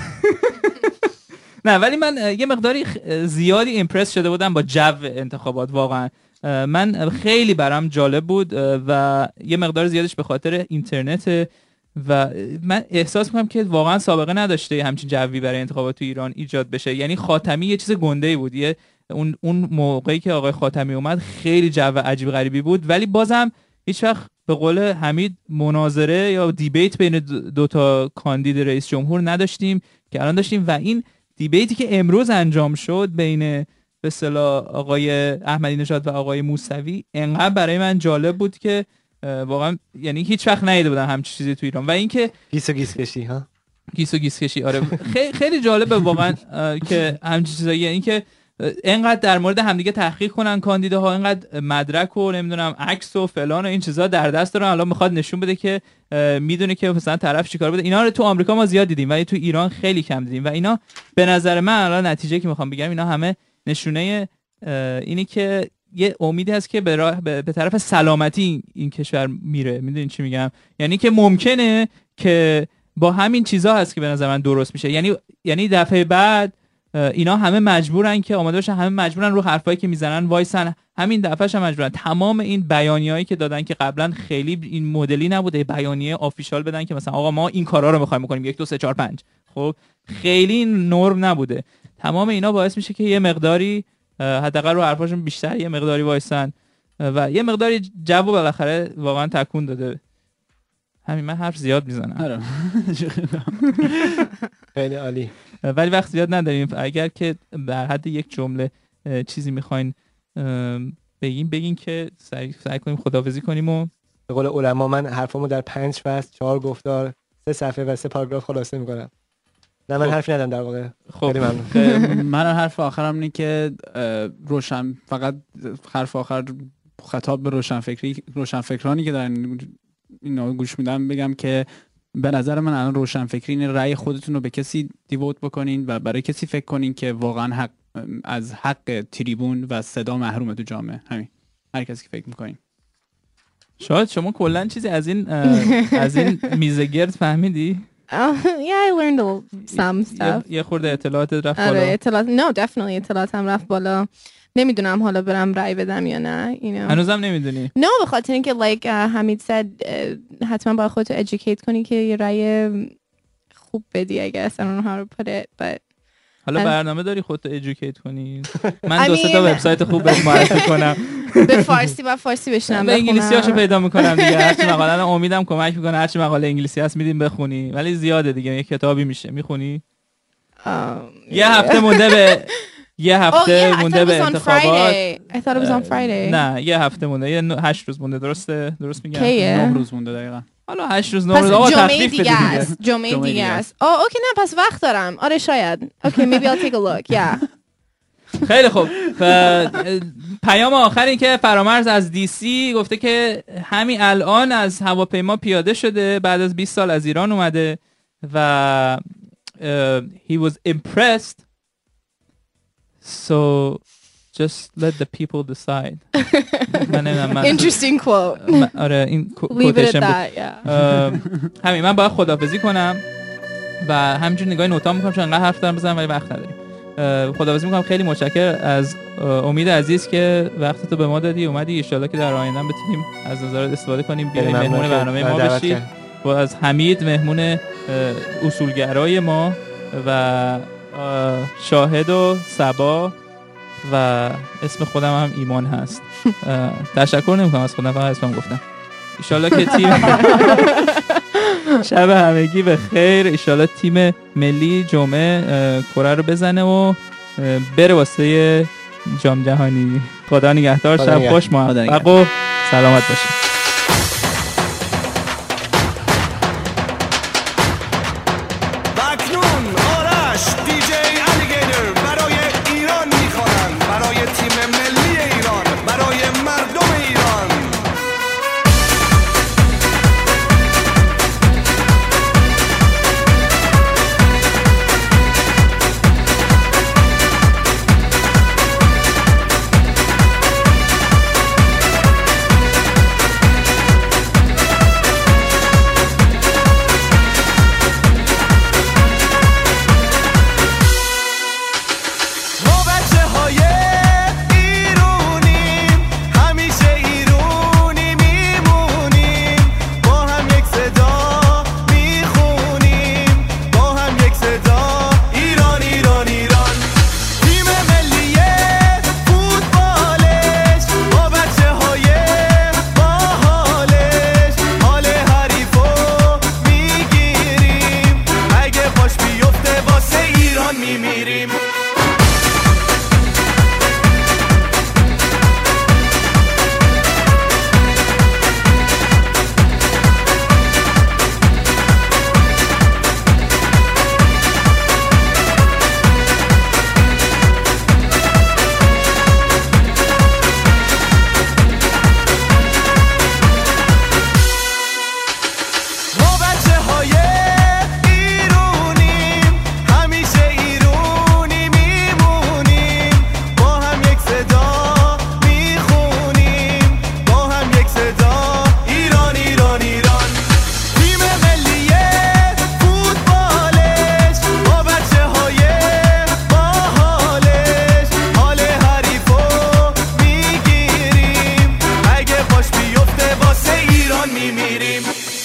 نه ولی من یه مقداری زیادی ایمپرس شده بودم با جو انتخابات. واقعا من خیلی برام جالب بود و یه مقدار زیادش به خاطر اینترنت و من احساس میکنم که واقعا سابقه نداشته همچین جوی برای انتخابات تو ایران ایجاد بشه. یعنی خاتمی یه چیز گنده‌ای بود. اون موقعی که آقای خاتمی اومد خیلی جو عجیب غریبی بود، ولی بازم هیچ وقت به قول حمید مناظره یا دیبیت بین دو تا کاندید رئیس جمهور نداشتیم که الان داشتیم. و این دیبیتی که امروز انجام شد بین به اصطلاح آقای احمدی نژاد و آقای موسوی انقدر برای من جالب بود که واقعا یعنی هیچ وقت ندیده بودم همچین چیزی تو ایران. و اینکه گیس و گیس کشی ها گیس و گیس کشی آره خیلی جالبه واقعا که همچین چیزایی، اینکه اینقدر در مورد همدیگه تحقیق کنن کاندیداها، اینقدر مدرک و نمیدونم عکس و فلان و این چیزا در دست دارن، الان میخواد نشون بده که میدونه که مثلا طرف چیکار بده. اینا رو تو آمریکا ما زیاد دیدیم ولی تو ایران خیلی کم دیدیم و اینا به نظر من الان نتیجه که میخوام بگم اینا همه نشونه اینی که یه امیدی هست که به طرف سلامتی این کشور میره. میدونین چی میگم؟ یعنی که ممکنه که با همین چیزا هست که به نظر من درست میشه. یعنی دفعه بعد اینا همه مجبورن که آماده باشن، همه مجبورن رو حرفایی که میزنن وایسن، همین دفعهش هم مجبورن تمام این بیانیه‌ای که دادن که قبلا خیلی این مدلی نبوده، بیانیه آفیشال بدن که مثلا آقا ما این کارا رو می‌خوایم بکنیم 1 2 3 4 5. خب خیلی نرم نبوده. تمام اینا باعث میشه که یه مقداری حداقل رو حرفاشون بیشتر یه مقداری وایسن و یه مقداری جو بالاخره واقعا تکون داده. همین من حرف زیاد میزنم. خیلی عالی. ولی وقت زیاد نداریم. اگر که در حد یک جمله چیزی میخواین بگین که سعی کنیم خداحافظی کنیم. و به قول علما من حرفامو در 5 فصل 4 گفتار 3 صفحه و 3 پاراگراف خلاصه میکنم. نه من حرفی ندارم در واقع. خیلی ممنون. من حرف آخرم اینه که فقط حرف آخر خطاب به روشنفکرانی که دارن اینو گوش میدم بگم که به نظر من الان روشنفکری اینه رأی خودتون رو به کسی دیووت بکنین و برای کسی فکر کنین که واقعا از حق تریبون و صدا محرومه تو جامعه. همین. هر کسی که فکر میکنین. شاید شما کلا چیزی از این میزه گرد فهمیدی؟ Yeah, I learned some stuff. یه خورده اطلاعات رفت بالا. Definitely اطلاعاتم رفت بالا. نمیدونم حالا برم رای بدم یا نه. هنوزم نمیدونی؟ نه به خاطر اینکه like حمید said حتما باید خودتو educate کنی که یه رای خوب بدی. I guess I don't know how to put it but حالا برنامه داری خودتو educate کنی؟ من 2-3 تا وبسایت خوب بهت معرفی کنم. به فارسی بشنم. به انگلیسیاشو پیدا میکنم دیگه. هرچی مقاله امیدم کمک میکنه. هرچی مقاله انگلیسی هست میدیم بخونی. ولی زیاده دیگه. یه کتابی میشه میخونی. یه هفته مونده به مونده به انتخابات. I thought it was on Friday. نه یه هفته مونده. یه 8 روز مونده. درست میگم؟ 9 روز مونده دقیقاً. حالا 8 روز 9 روز آقا تخفیف بده دیگه. جمعه دیگه است. اوکی نه پس وقت دارم. آره شاید. اوکی maybe I'll take a look. Yeah. خیلی خوب. پیام آخری که فرامرز از DC گفته که همین الان از هواپیما پیاده شده بعد از 20 سال از ایران اومده و he was impressed so just let the people decide. Interesting quote. آره این leave it at that. همین من باید خداحافظی کنم و همینجور نگاه نوتا میکنم چون انقدر حرف دارم بزنم ولی وقت نداریم. خداحافظی میکنم. خیلی متشکرم از امید عزیز که وقتتو به ما دادی اومدی. ان شاءالله که در آینده بتونیم از نظرت استفاده کنیم. بیای مهمون برنامه ما بشی. و از حمید مهمون اصولگرای ما و شاهد و صبا و اسم خودم هم ایمان هست. تشکر نمیکنم از خودم فقط اسمم گفتم. ان شاءالله که تیم شب همگی به خیر. ان شاءالله تیم ملی جمعه کره رو بزنه و بره واسه جام جهانی. خدا نگهدار. شب خوش. موفق و سلامت باشید. میمیریم.